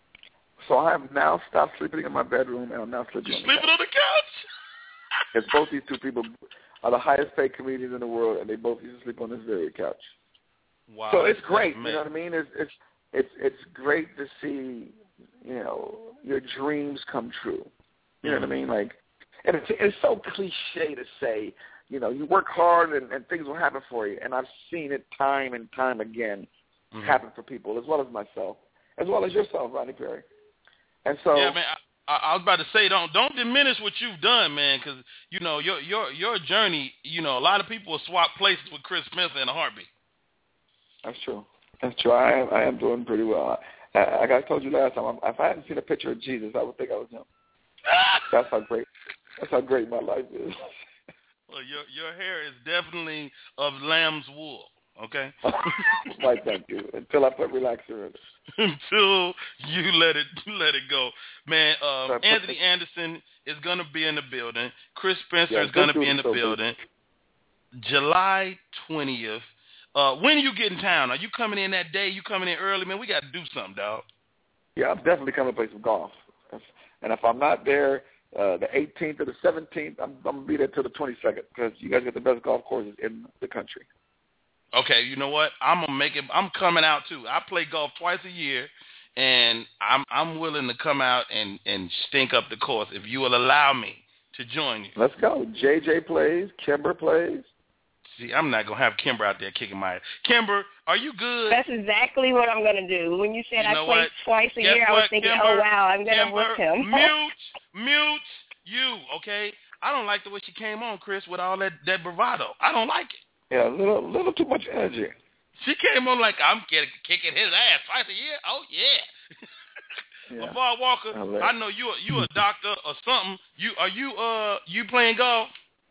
H: So I have now stopped sleeping in my bedroom, and I'm now sleeping
B: you
H: on the
B: sleeping
H: couch.
B: on the couch?
H: Because both these two people are the highest paid comedians in the world, and they both used to sleep on this very couch.
B: Wow.
H: So it's great.
B: Amazing.
H: You know what I mean? It's it's it's it's great to see, you know, your dreams come true. You know
B: mm-hmm.
H: what I mean? Like, and it's it's so cliche to say, you know, you work hard and, and things will happen for you. And I've seen it time and time again mm-hmm. happen for people, as well as myself, as well as yourself, Rodney Perry. And so,
B: yeah, man. I, I was about to say, don't don't diminish what you've done, man, because you know your your your journey. You know, a lot of people will swap places with Chris Spencer in a heartbeat.
H: That's true. That's true. I am I am doing pretty well. I, like I told you last time, if I hadn't seen a picture of Jesus, I would think I was him. That's how great. That's how great my life is.
B: Well, your your hair is definitely of lamb's wool. Okay.
H: Like that, dude. Until I put relaxer in it.
B: Until you let it let it go, man. Um, Anthony Anderson is gonna be in the building. Chris Spencer
H: yeah,
B: is gonna be in the
H: so
B: building. Good. July twentieth. Uh, when are you getting in town? Are you coming in that day? You coming in early, man? We got to do something, dog.
H: Yeah, I'm definitely coming to play some golf. And if I'm not there uh, the eighteenth or the seventeenth, I'm, I'm gonna be there till the twenty-second because you guys got the best golf courses in the country.
B: Okay, you know what? I'm gonna make it. I'm coming out too. I play golf twice a year, and I'm I'm willing to come out and, and stink up the course if you will allow me to join you.
H: Let's go. J J plays. Kimber plays.
B: See, I'm not gonna have Kimber out there kicking my ass. Kimber, are you good?
F: That's exactly what I'm gonna do. When you said
B: you know
F: I play
B: what?
F: twice a
B: Guess
F: year,
B: what,
F: I was thinking,
B: Kimber,
F: oh wow, I'm gonna
B: Kimber,
F: whip him.
B: mute, mute you. Okay, I don't like the way she came on, Chris, with all that that bravado. I don't like it.
H: Yeah, a little, little too much energy.
B: She came on like I'm getting, kicking his ass twice a year. Oh yeah.
H: yeah.
B: LeVar Walker, I, I know you are you a doctor or something. You are you uh you playing golf?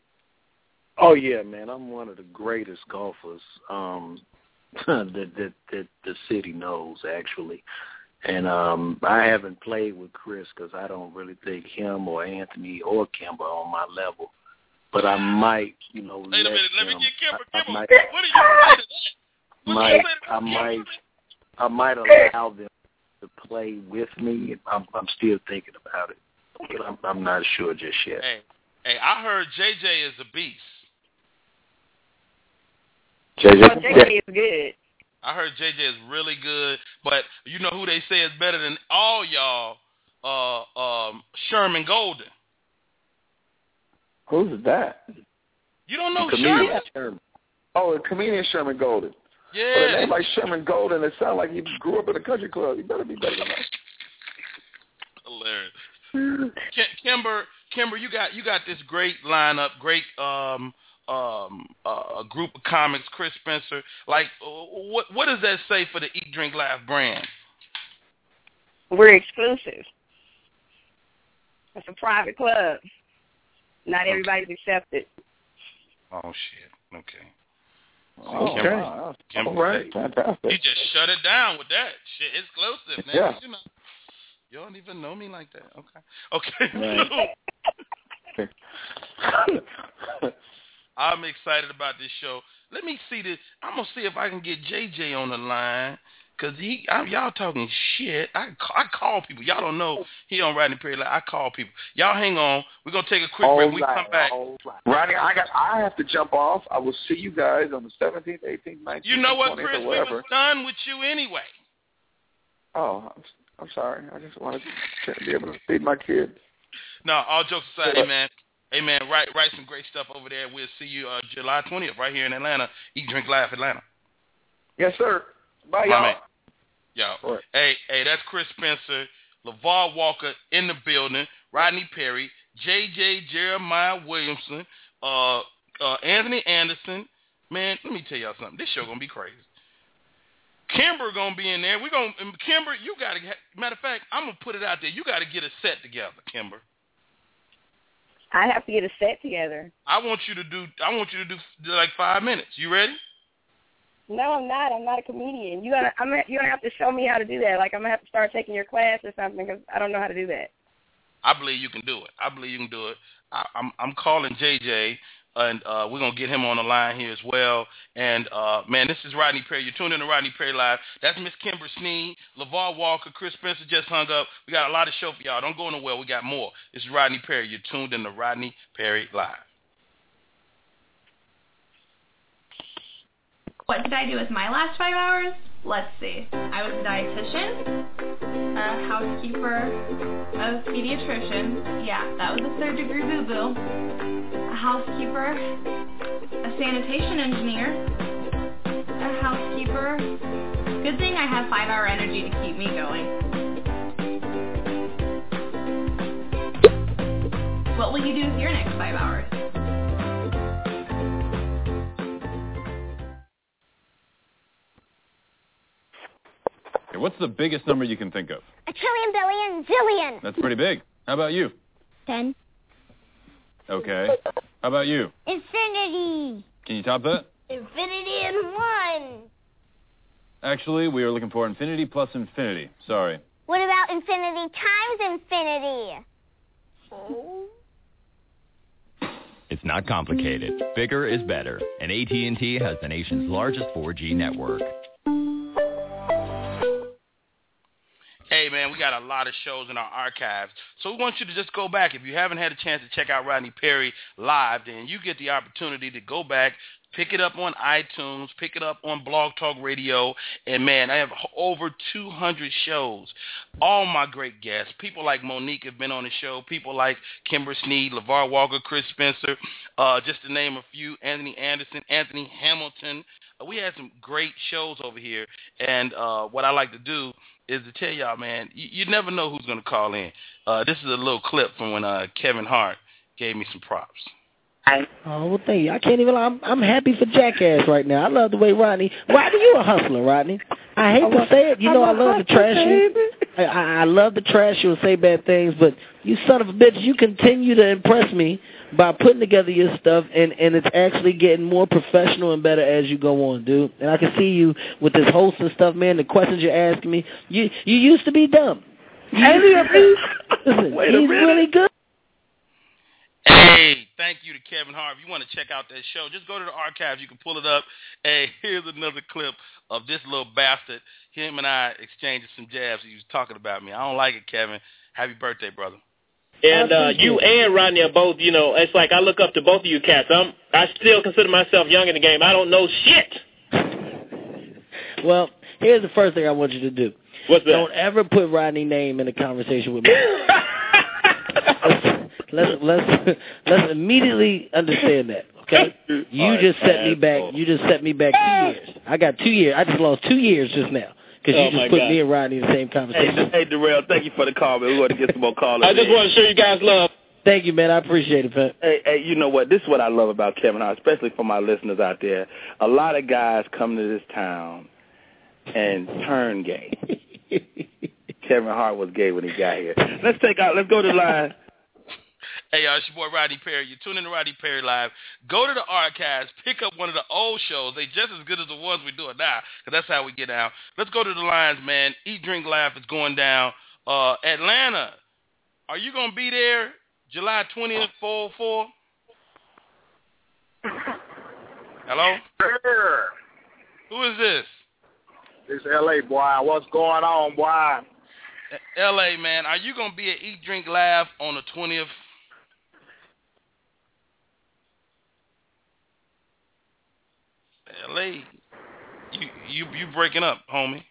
E: Oh yeah, man. I'm one of the greatest golfers um, that, that that the city knows actually. And um, I haven't played with Chris because I don't really think him or Anthony or Kimber are on my level. But I might, you know,
B: Wait
E: let
B: a minute, let me
E: them,
B: get Kimber.
E: I, I
B: Kimber,
E: might,
B: what do you say to that? What
E: might,
B: do you say to
E: I
B: that?
E: might, I might allow them to play with me. I'm, I'm still thinking about it, but I'm, I'm not sure just yet.
B: Hey, hey, I heard J J is a beast.
H: J J,
F: Oh, J J is good.
B: I heard J J is really good, but you know who they say is better than all y'all? Uh, um, Sherman Golden.
H: Who's that?
B: You don't know
H: Comedian
B: Sherman?
H: Sherman. Oh, a comedian Sherman Golden.
B: Yeah.
H: But a name like Sherman Golden, it sounds like you grew up in a country club. You better be better than that.
B: Hilarious. Kimber, Kimber, you got you got this great lineup, great um um uh, group of comics. Chris Spencer, like what what does that say for the Eat Drink Laugh brand?
F: We're exclusive. It's a private club. Not everybody's okay. accepted.
B: Oh, shit. Okay.
H: Oh, okay. Wow.
B: Kimber,
H: all right. Fantastic.
B: You just shut it down with that. Shit, exclusive, man.
H: Yeah.
B: You know, you don't even know me like that. Okay. Okay.
H: Right.
B: I'm excited about this show. Let me see this. I'm going to see if I can get J J on the line. Because he, I, y'all talking shit. I, I call people. Y'all don't know he on Rodney Perry. Like, I call people. Y'all hang on. We're going to take a quick
H: all
B: break. We
H: right,
B: come back.
H: Right. Rodney, I got. I have to jump off. I will see you guys on the seventeenth, eighteenth, nineteenth,
B: You know what, Chris?
H: or
B: We
H: whatever.
B: was done with you anyway.
H: Oh, I'm, I'm sorry. I just wanted to be able to feed my kids.
B: No, all jokes aside, hey, man. Hey, man, write, write some great stuff over there. We'll see you uh, July twentieth right here in Atlanta. Eat, Drink, Laugh, Atlanta.
H: Yes, sir. Bye,
B: My
H: y'all.
B: man. Yo,
H: right.
B: hey, hey, that's Chris Spencer, LeVar Walker in the building, Rodney Perry, J J Jeremiah Williamson, uh, uh, Anthony Anderson. Man, let me tell y'all something. This show gonna be crazy. Kimber gonna be in there. We gonna Kimber. You gotta. Matter of fact, I'm gonna put it out there. You gotta get a set together, Kimber.
F: I have to get a set together.
B: I want you to do. I want you to do like five minutes. You ready?
F: No, I'm not. I'm not a comedian. You gotta, I'm gonna, you're gonna have to show me how to do that. Like I'm gonna have to start taking your class or something because I don't know how to do that.
B: I believe you can do it. I believe you can do it. I, I'm, I'm calling J J, and uh, we're gonna get him on the line here as well. And uh, man, this is Rodney Perry. You're tuned in to Rodney Perry Live. That's Miss Kimber Sneed, LeVar Walker, Chris Spencer just hung up. We got a lot of show for y'all. Don't go nowhere. We got more. This is Rodney Perry. You're tuned in to Rodney Perry Live.
I: What did I do with my last five hours? Let's see. I was a dietitian, a housekeeper, a pediatrician. Yeah, that was a third degree boo-boo. A housekeeper, a sanitation engineer, a housekeeper. Good thing I have five hour energy to keep me going. What will you do with your next five hours?
J: What's the biggest number you can think of?
K: A trillion, billion, zillion.
J: That's pretty big. How about you?
K: Ten.
J: Okay. How about you?
K: Infinity.
J: Can you top that?
K: Infinity and one.
J: Actually, we are looking for infinity plus infinity. Sorry.
K: What about infinity times infinity? Oh.
L: It's not complicated. Bigger is better. And A T and T has the nation's largest four G network.
B: Hey, man, we got a lot of shows in our archives, so we want you to just go back. If you haven't had a chance to check out Rodney Perry Live, then you get the opportunity to go back, pick it up on iTunes, pick it up on Blog Talk Radio, and, man, I have over two hundred shows. All my great guests, people like Monique have been on the show, people like Kimber Sneed, LeVar Walker, Chris Spencer, uh, just to name a few, Anthony Anderson, Anthony Hamilton. Uh, we had some great shows over here, and uh, what I like to do is to tell y'all, man, you, you never know who's going to call in. Uh, this is a little clip from when uh, Kevin Hart gave me some props.
M: Oh, well, thank you. I can't even, I'm, I'm happy for Jackass right now. I love the way Rodney, Rodney, you a hustler, Rodney. I hate to say it. You know I love to trash you. I, I, I love to trash you and say bad things, but you son of a bitch, you continue to impress me by putting together your stuff, and, and it's actually getting more professional and better as you go on, dude. And I can see you with this host and stuff, man, the questions you're asking me. You you used to be dumb. You, listen,
B: Wait a
M: he's
B: minute.
M: really good.
B: Hey, thank you to Kevin Hart. If you want to check out that show, just go to the archives. You can pull it up. Hey, here's another clip of this little bastard. Him and I exchanging some jabs. He was talking about me. I don't like it, Kevin. Happy birthday, brother.
N: And uh, you and Rodney are both, you know, it's like I look up to both of you cats. I'm, I still consider myself young in the game. I don't know shit.
M: Well, here's the first thing I want you to do.
N: What's that?
M: Don't ever put Rodney's name in a conversation with me. let's, let's, let's, let's immediately understand that, okay? You just set me back. You just set me back two years. I got two years. I just lost two years just now. Because
N: Oh,
M: you
N: my
M: just put
N: God.
M: me and Rodney in the same conversation.
O: Hey, hey, Darrell, thank you for the call, man. We want to get some more callers.
N: I just
O: in.
N: want to show you guys love.
M: Thank you, man. I appreciate it, man.
O: Hey, hey, you know what? This is what I love about Kevin Hart, especially for my listeners out there. A lot of guys come to this town and turn gay. Kevin Hart was gay when he got here. Let's take out. Let's go to the line.
B: Hey, y'all, it's your boy Rodney Perry. You're tuning in to Rodney Perry Live. Go to the archives, pick up one of the old shows. They just as good as the ones we're doing now, because that's how we get out. Let's go to the lines, man. Eat, Drink, Laugh is going down. Uh, Atlanta, are you going to be there July twentieth, four oh four? Hello?
P: Sure.
B: Who is this?
P: It's L A, boy. What's going on, boy?
B: L A, man. Are you going to be at Eat, Drink, Laugh on the twentieth? L A, you you you breaking up, homie.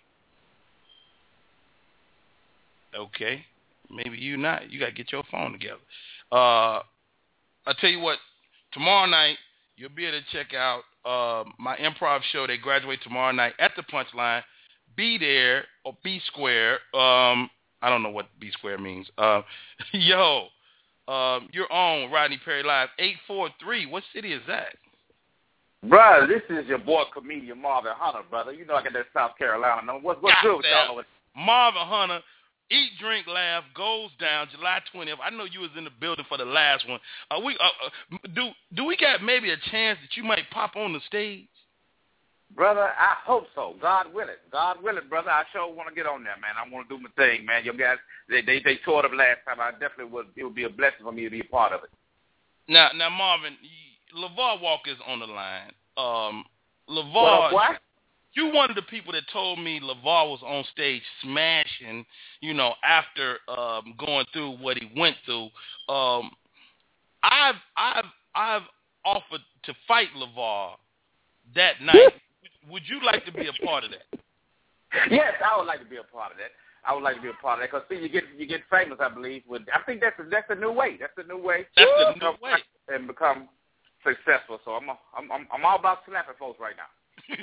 B: Okay, maybe you not. You gotta get your phone together. Uh, I tell you what, tomorrow night you'll be able to check out uh, my improv show. They graduate tomorrow night at the Punchline. Be there or be square. Um, I don't know what be square means. Uh, yo, um, you're on Rodney Perry Live. eight four three. What city is that?
P: Brother, this is your boy, comedian Marvin Hunter, brother. You know I got that South Carolina number. What's, what's good with y'all over there?
B: Marvin Hunter, Eat, Drink, Laugh goes down July twentieth. I know you was in the building for the last one. Uh, we uh, uh, do do we got maybe a chance that you might pop on the stage?
P: Brother, I hope so. God willing. God willing, brother. I sure want to get on there, man. I want to do my thing, man. Your guys, they they, they tore it up last time. I definitely would. It would be a blessing for me to be a part of it.
B: Now, now, Marvin, LeVar Walker is on the line. Um, LeVar,
P: Well, what?
B: You one of the people that told me LeVar was on stage smashing, you know, after um, going through what he went through. Um, I've I've I've offered to fight LeVar that night. Would you like to be a part of that?
P: Yes, I would like to be a part of that. I would like to be a part of that because see, you get you get famous, I believe. With I think that's a, that's the new way. That's the new way.
B: That's the new way.
P: And become successful. So I'm I'm I'm, I'm all about slapping folks right now.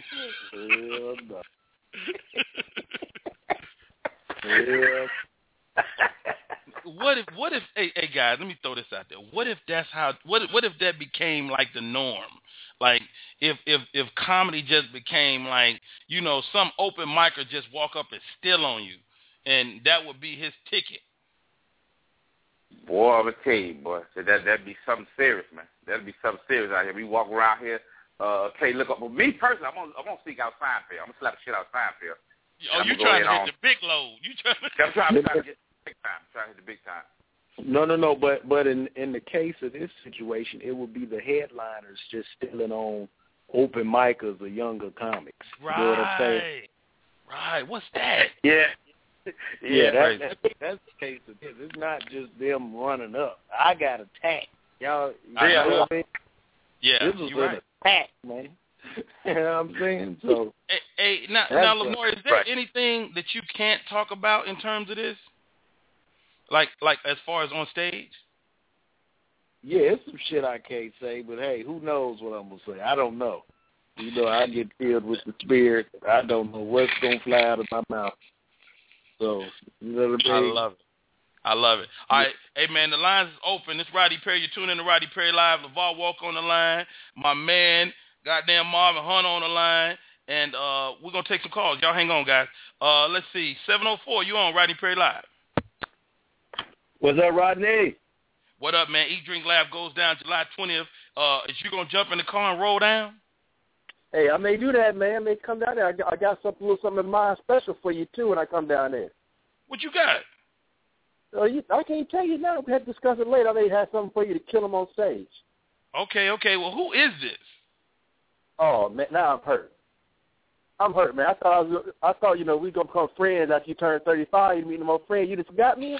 B: What if what if hey, hey guys, let me throw this out there. What if that's how what if, what if that became like the norm? Like if if if comedy just became like, you know, some open micer just walk up and steal on you, and that would be his ticket.
P: Boy, I'm gonna tell you, boy, that that'd be something serious, man. That'd be something serious out here. We walk around here, uh, can't look up. But me personally, I'm gonna I'm gonna seek out Seinfeld. I'm gonna slap the shit out of Seinfeld.
B: Oh, you trying to hit the big load? You trying to?
P: I'm trying, I'm trying to get the big time. I'm trying to hit the big time.
E: No, no, no. But but in in the case of this situation, it would be the headliners just stealing on open micers or younger comics.
B: Right.
E: You know what I'm saying?
B: Right. What's that?
P: Yeah.
E: Yeah,
P: yeah
E: that, that's, that's the case of this. It's not just them running up. I got attacked. Y'all, you
B: Yeah.
E: know what I mean?
B: Yeah,
E: This was
B: you're
E: an
B: right.
E: attack, man. You know what I'm saying? So,
B: Hey, hey now,
E: That's
B: now
E: the-
B: Lamar, is there
P: right.
B: anything that you can't talk about in terms of this? Like, like as far as on stage?
E: yeah, it's some shit I can't say, but hey, who knows what I'm going to say? I don't know. You know, I get filled with the spirit. I don't know what's going to fly out of my mouth. So, you know what I
B: I
E: mean?
B: love it. I love it. All right, hey man, the lines is open. It's Roddy Perry. You're tuning in to Roddy Perry Live. LeVar Walker on the line. My man, goddamn Marvin Hunter on the line. And uh, we're going to take some calls. Y'all hang on, guys. Uh, let's see. seven oh four, you on Roddy Perry Live.
O: What's up, Rodney?
B: What up, man? Eat, Drink, Laugh goes down July twentieth. Uh, is you going to jump in the car and roll down?
Q: Hey, I may do that, man. I may come down there. I got, I got something, a little something in mind special for you, too, when I come down there.
B: What you got?
Q: Uh, you, I can't tell you now. We have to discuss it later. I may have something for you to kill him on stage.
B: Okay, okay. Well, who is this?
Q: Oh, man, now I'm hurt. I'm hurt, man. I thought, I, was, I thought you know, we going to become friends after you turn thirty-five. You meet no more friends. You just forgot me?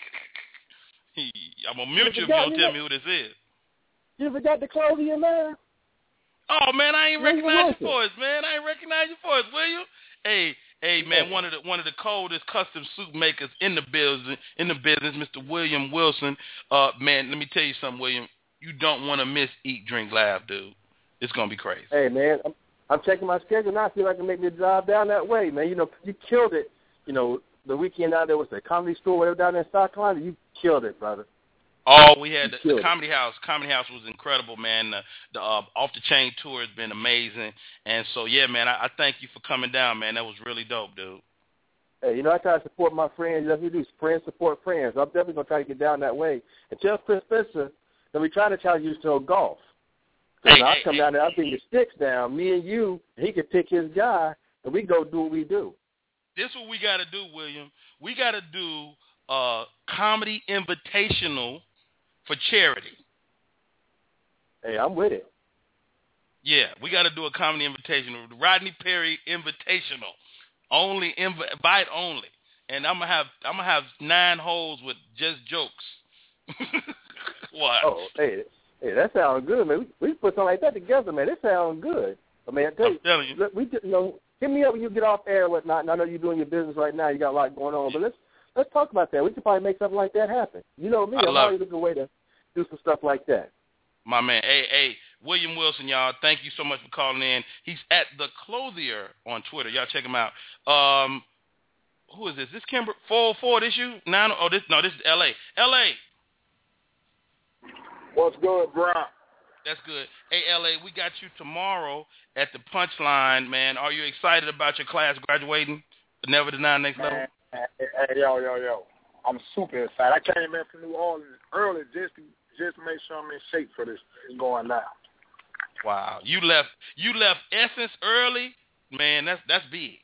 B: I'm going to mute you if you don't tell me who this is.
Q: You forgot the clothes in your man?
B: Oh, man, I ain't
Q: Where you
B: recognize
Q: working?
B: your voice, man. I ain't recognize your voice, will you? Hey, hey, man, one of the one of the coldest custom suit makers in the business, in the business, Mister William Wilson. Uh, man, let me tell you something, William. You don't want to miss Eat, Drink, Laugh, dude. It's gonna be crazy.
Q: Hey, man, I'm, I'm checking my schedule now. I feel like I can make me drive down that way, man. You know, you killed it. You know, the weekend out there was the Comedy Store, whatever, down there in South Carolina. You killed it, brother.
B: Oh, we had the,
Q: Sure.
B: the Comedy House. Comedy House was incredible, man. The, the uh, Off the Chain tour has been amazing, and so yeah, man, I, I thank you for coming down, man. That was really dope, dude.
Q: Hey, you know, I try to support my friends. That's what we do. Friends support friends. I'm definitely going to try to get down that way. And tell Chris Spencer that we try to challenge you to throw golf. Because
B: hey,
Q: I
B: hey,
Q: come
B: hey.
Q: down there, I bring the sticks down, me and you, and he can pick his guy, and we go do what we do.
B: This is what we got to do, William. We got to do a comedy invitational for charity.
Q: Hey, I'm with it.
B: Yeah, we got to do a comedy invitational. The Rodney Perry Invitational. Only inv- invite only. And I'm gonna have I'm gonna have nine holes with just jokes. What?
Q: Oh, hey, hey, that sounds good, man. We, we put something like that together, man. It sounds good. I mean, I tell
B: I'm
Q: you,
B: telling you.
Q: Look, we just, you know, hit me up when you get off air and whatnot. And I know you're doing your business right now. You got a lot going on, but let's let's talk about that. We could probably make something like that happen. You know me.
B: I
Q: I'm
B: love
Q: always looking for a way to do some stuff like that.
B: My man, hey, hey, William Wilson, y'all, thank you so much for calling in. He's at The Clothier on Twitter. Y'all check him out. Um, who is this? This Kimber four oh four, this you? Nine, oh, this, no, this is L A. L A.
R: What's good, bro?
B: That's good. Hey, L A, we got you tomorrow at the Punchline, man. Are you excited about your class graduating? Never Deny Next
R: Man,
B: Level?
R: Hey, hey, yo, yo, yo. I'm super excited. I came in from New Orleans early just to, just to make sure I'm in shape for this going down.
B: Wow. You left you left Essence early? Man, that's that's big.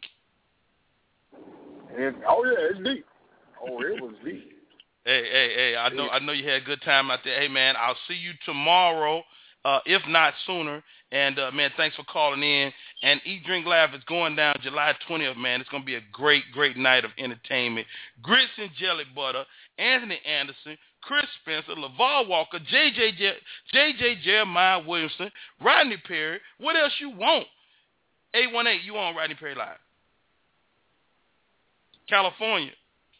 R: It, oh, yeah, it's deep. Oh, it was deep.
B: Hey, hey, hey, I know I know you had a good time out there. Hey, man, I'll see you tomorrow, uh, if not sooner. And, uh, man, thanks for calling in. And Eat, Drink, Laugh is going down July twentieth, man. It's going to be a great, great night of entertainment. Grits and Jelly Butter, Anthony Anderson, Chris Spencer, LeVar Walker, J J, J J Jeremiah Williamson, Rodney Perry. What else you want? eight one eight, you on Rodney Perry Live. California.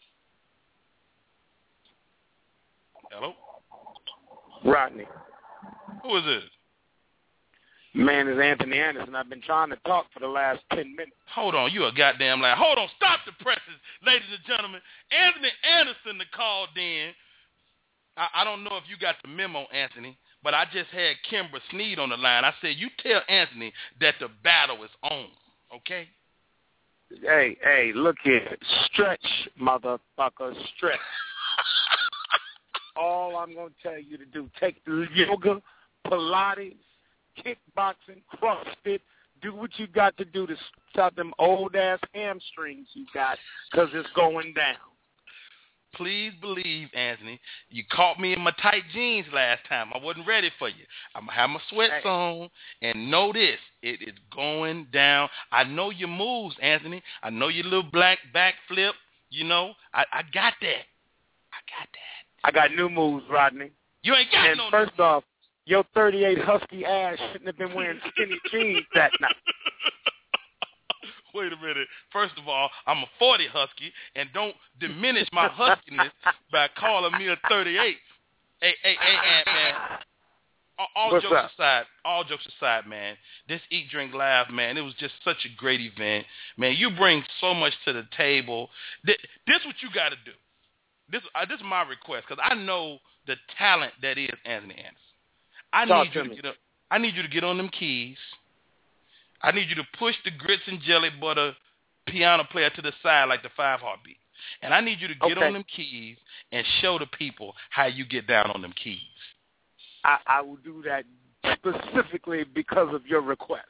B: Hello?
R: Rodney.
B: Who is this?
R: Man, it's Anthony Anderson. I've been trying to talk for the last ten minutes.
B: Hold on, you a goddamn liar. Hold on, stop the presses, ladies and gentlemen. Anthony Anderson that called in. I, I don't know if you got the memo, Anthony, but I just had Kimber Sneed on the line. I said, you tell Anthony that the battle is on, okay?
R: Hey, hey, look here. Stretch, motherfucker, stretch. All I'm going to tell you to do, take the yoga, Pilates, kickboxing, CrossFit, do what you got to do to stop them old-ass hamstrings you got, because it's going down.
B: Please believe, Anthony, you caught me in my tight jeans last time. I wasn't ready for you. I'm going to have my sweats hey. on, and know this, it is going down. I know your moves, Anthony. I know your little black back flip. You know, I, I got that. I got that.
R: I got new moves, Rodney.
B: You ain't got
R: and
B: no
R: first
B: new
R: off, your thirty-eight husky ass shouldn't have been wearing skinny jeans that night.
B: Wait a minute. First of all, I'm a forty husky, and don't diminish my huskiness by calling me a thirty-eight. Hey, hey, hey, Ant, man. All, all
R: What's
B: jokes
R: up?
B: aside, all jokes aside, man, this Eat, Drink, Laugh, man, it was just such a great event. Man, you bring so much to the table. This, this is what you got to do. This, uh, this is my request, because I know the talent that is Anthony Anderson. I
R: Talk
B: need you
R: to
B: to
R: me.
B: get up. I need you to get on them keys. I need you to push the Grits and Jelly Butter piano player to the side like the Five Heartbeat. And I need you to get
R: Okay.
B: on them keys and show the people how you get down on them keys.
R: I, I will do that specifically because of your request.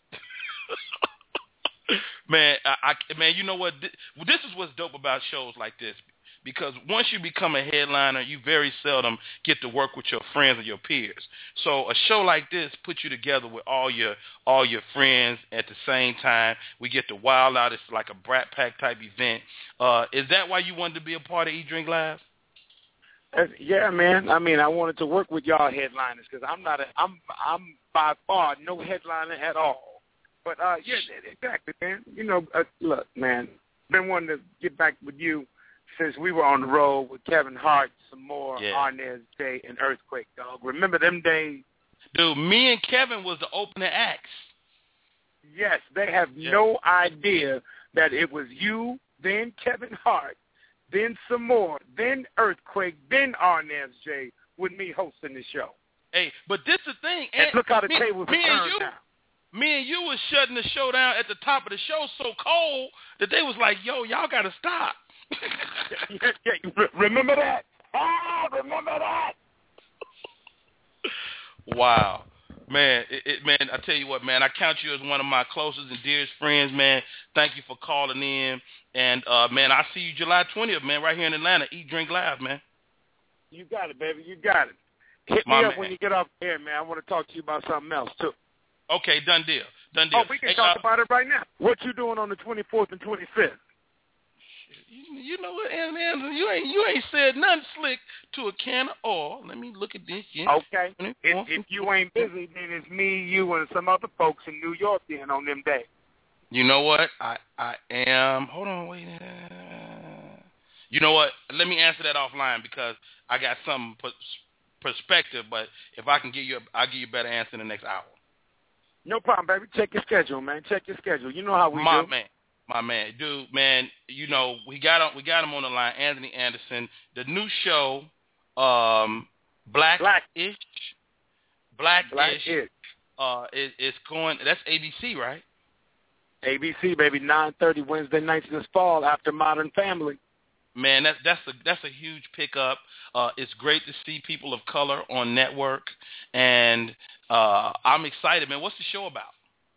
B: Man, I, I, man, you know what? This, this is what's dope about shows like this. Because once you become a headliner, you very seldom get to work with your friends and your peers. So a show like this puts you together with all your all your friends at the same time. We get to wild out. It's like a Brat Pack type event. Uh, is that why you wanted to be a part of Eat, Drink, Laugh?
R: Uh, yeah, man. I mean, I wanted to work with y'all headliners because I'm not a, I'm I'm by far no headliner at all. But uh, yeah, exactly, man. You know, uh, look, man, been wanting to get back with you since we were on the road with Kevin Hart, some more,
B: Yeah.
R: Arnez Day, and Earthquake, dog. Remember them days?
B: Dude, me and Kevin was the opening acts.
R: Yes, they have
B: Yeah.
R: no idea that it was you, then Kevin Hart, then some more, then Earthquake, then Arnez J with me hosting the show.
B: Hey, but this is the thing.
R: And
B: Ant-
R: look how the
B: me,
R: tables
B: me
R: have
B: and
R: turned
B: you,
R: now.
D: me and you was shutting the show down at the top of the show so cold that they was like, yo, y'all got to stop.
R: yeah, yeah, remember that? Ah, remember that?
D: Wow. Man, it, it, man, I tell you what, man, I count you as one of my closest and dearest friends, man. Thank you for calling in. And, uh, man, I see you July twentieth, man, right here in Atlanta. Eat, Drink, Laugh, man.
R: You got it, baby. You got it. Hit
D: My
R: me up
D: man.
R: when you get off air, man. I want to talk to you about something else, too.
D: Okay, done deal. Done deal.
R: Oh, we can
D: hey,
R: talk
D: uh,
R: about it right now. What you doing on the twenty-fourth and twenty-fifth?
D: You, you know what, Anderson, Anderson, you ain't you ain't said nothing slick to a can of oil. Let me look at this. Yeah.
R: Okay. If, if you ain't busy, then it's me, you, and some other folks in New York then on them days.
D: You know what? I I am. Hold on, wait. Uh, you know what? Let me answer that offline because I got some perspective. But if I can give you, a, I'll give you a better answer in the next hour.
R: No problem, baby. Check your schedule, man. Check your schedule. You know how we
D: My
R: do.
D: man. My man, dude, man, you know, we got him, we got him on the line, Anthony Anderson. The new show, um, Black-ish, Black-ish,
R: Black-ish.
D: uh, is, is going, that's A B C, right?
R: A B C, baby, nine thirty Wednesday nights this fall after Modern Family.
D: Man, that's that's a that's a huge pickup. Uh, it's great to see people of color on network, and uh, I'm excited, man. What's the show about?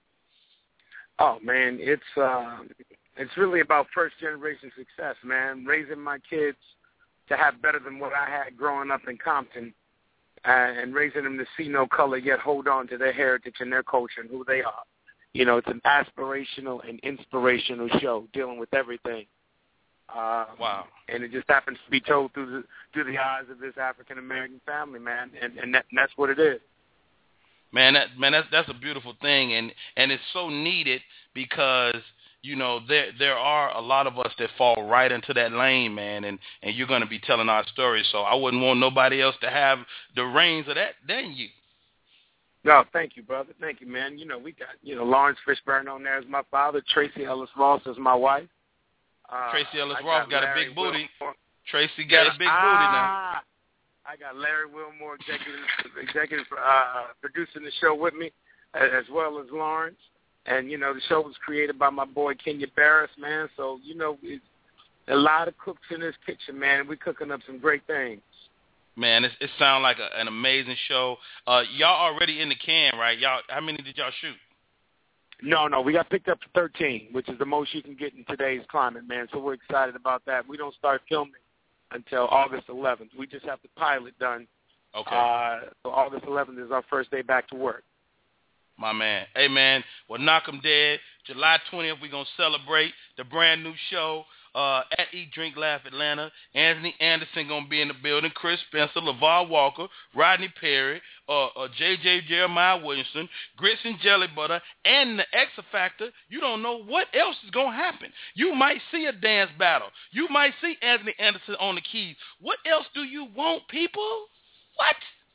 R: Oh man, it's uh, it's really about first generation success, man. Raising my kids to have better than what I had growing up in Compton, uh, and raising them to see no color yet hold on to their heritage and their culture and who they are. You know, it's an aspirational and inspirational show dealing with everything. Uh,
D: wow.
R: And it just happens to be told through the through the eyes of this African American family, man, and and, that, and that's what it is.
D: Man, that man, that's that's a beautiful thing, and and it's so needed because you know there there are a lot of us that fall right into that lane, man, and and you're going to be telling our story. So I wouldn't want nobody else to have the reins of that than you.
R: No, thank you, brother. Thank you, man. You know we got you know Lawrence Fishburne on there as my father, Tracy Ellis Ross as my wife. Uh,
D: Tracy Ellis
R: I
D: Ross got, got a big booty. Wilmore. Tracy got a big
R: ah,
D: booty now.
R: I got Larry Wilmore, executive, executive uh, producing the show with me, as well as Lawrence. And, you know, the show was created by my boy Kenya Barris, man. So, you know, it's a lot of cooks in this kitchen, man. We're cooking up some great things.
D: Man, it, it sounds like a, an amazing show. Uh, y'all already in the can, right? Y'all, how many did y'all shoot?
R: No, no, we got picked up to thirteen, which is the most you can get in today's climate, man. So we're excited about that. We don't start filming until August eleventh. We just have the pilot done.
D: Okay.
R: Uh, so August eleventh is our first day back to work.
D: My man. Hey, man, well, knock 'em dead. July twentieth, we're going to celebrate the brand new show uh, at Eat, Drink, Laugh, Atlanta. Anthony Anderson going to be in the building. Chris Spencer, LeVar Walker, Rodney Perry, uh, uh, J J Jeremiah Williamson, Grits and Jelly Butter, and the X Factor. You don't know what else is going to happen. You might see a dance battle. You might see Anthony Anderson on the keys. What else do you want, people? What?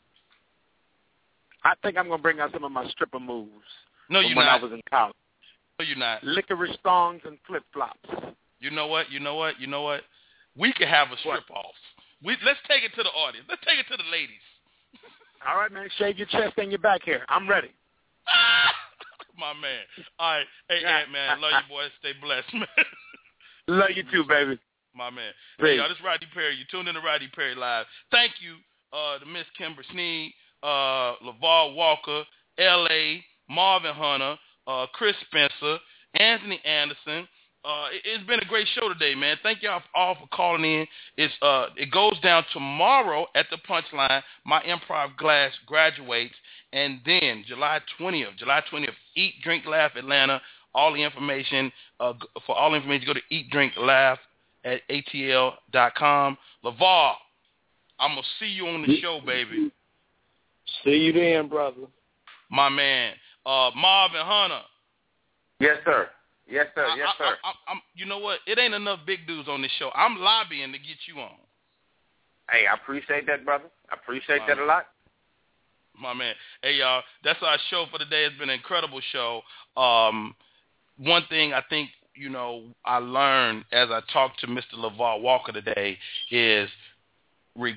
R: I think I'm going to bring out some of my stripper moves.
D: No,
R: from
D: you're
R: when
D: not.
R: I was in college.
D: No, you're not.
R: Licorice thongs and flip-flops.
D: You know what? You know what? You know what? We could have a strip-off. We Let's take it to the audience. Let's take it to the ladies.
R: All right, man. Shave your chest and your back hair. I'm ready.
D: My man. All right. Hey, Ant, man. Love you, boys. Stay blessed, man.
R: Love you too, baby.
D: My man.
R: Please.
D: Hey, y'all, this is Rodney Perry. You tuned in to Rodney Perry Live. Thank you uh, to Miss Kimber Sneed, uh, LeVar Walker, L A, Marvin Hunter, uh, Chris Spencer, Anthony Anderson. Uh, it, it's been a great show today, man. Thank y'all all for calling in. It's uh, it goes down tomorrow at the Punchline. My improv class graduates, and then July twentieth, July twentieth, Eat, Drink, Laugh, Atlanta. All the information uh, for all the information, go to Eat, Drink, Laugh at A T L dot com. LeVar, I'm gonna see you on the show, baby.
H: See you then, brother.
D: My man, uh, Marvin Hunter.
P: Yes, sir. Yes, sir.
D: I,
P: Yes,
D: I,
P: sir.
D: I, I, I'm, you know what? It ain't enough big dudes on this show. I'm lobbying to get you on.
P: Hey, I appreciate that, brother. I appreciate
D: My
P: that
D: man.
P: a lot.
D: My man. Hey, y'all, that's our show for today. It's been an incredible show. Um, one thing I think, you know, I learned as I talked to Mister LeVar Walker today is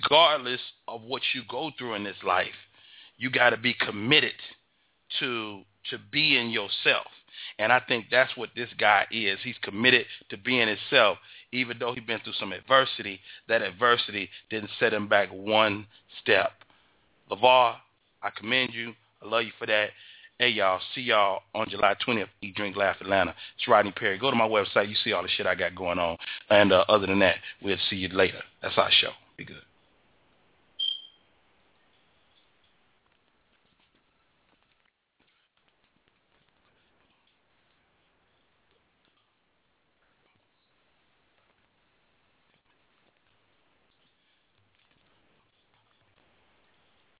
D: regardless of what you go through in this life, you got to be committed to
B: to being yourself. And I think that's what this guy is. He's committed to being himself, even though he's been through some adversity. That adversity didn't set him back one step. LeVar, I commend you. I love you for that. Hey, y'all, see y'all on July twentieth, Eat, Drink, Laugh, Atlanta. It's Rodney Perry. Go to my website. You see all the shit I got going on. And uh, other than that, we'll see you later. That's our show. Be good.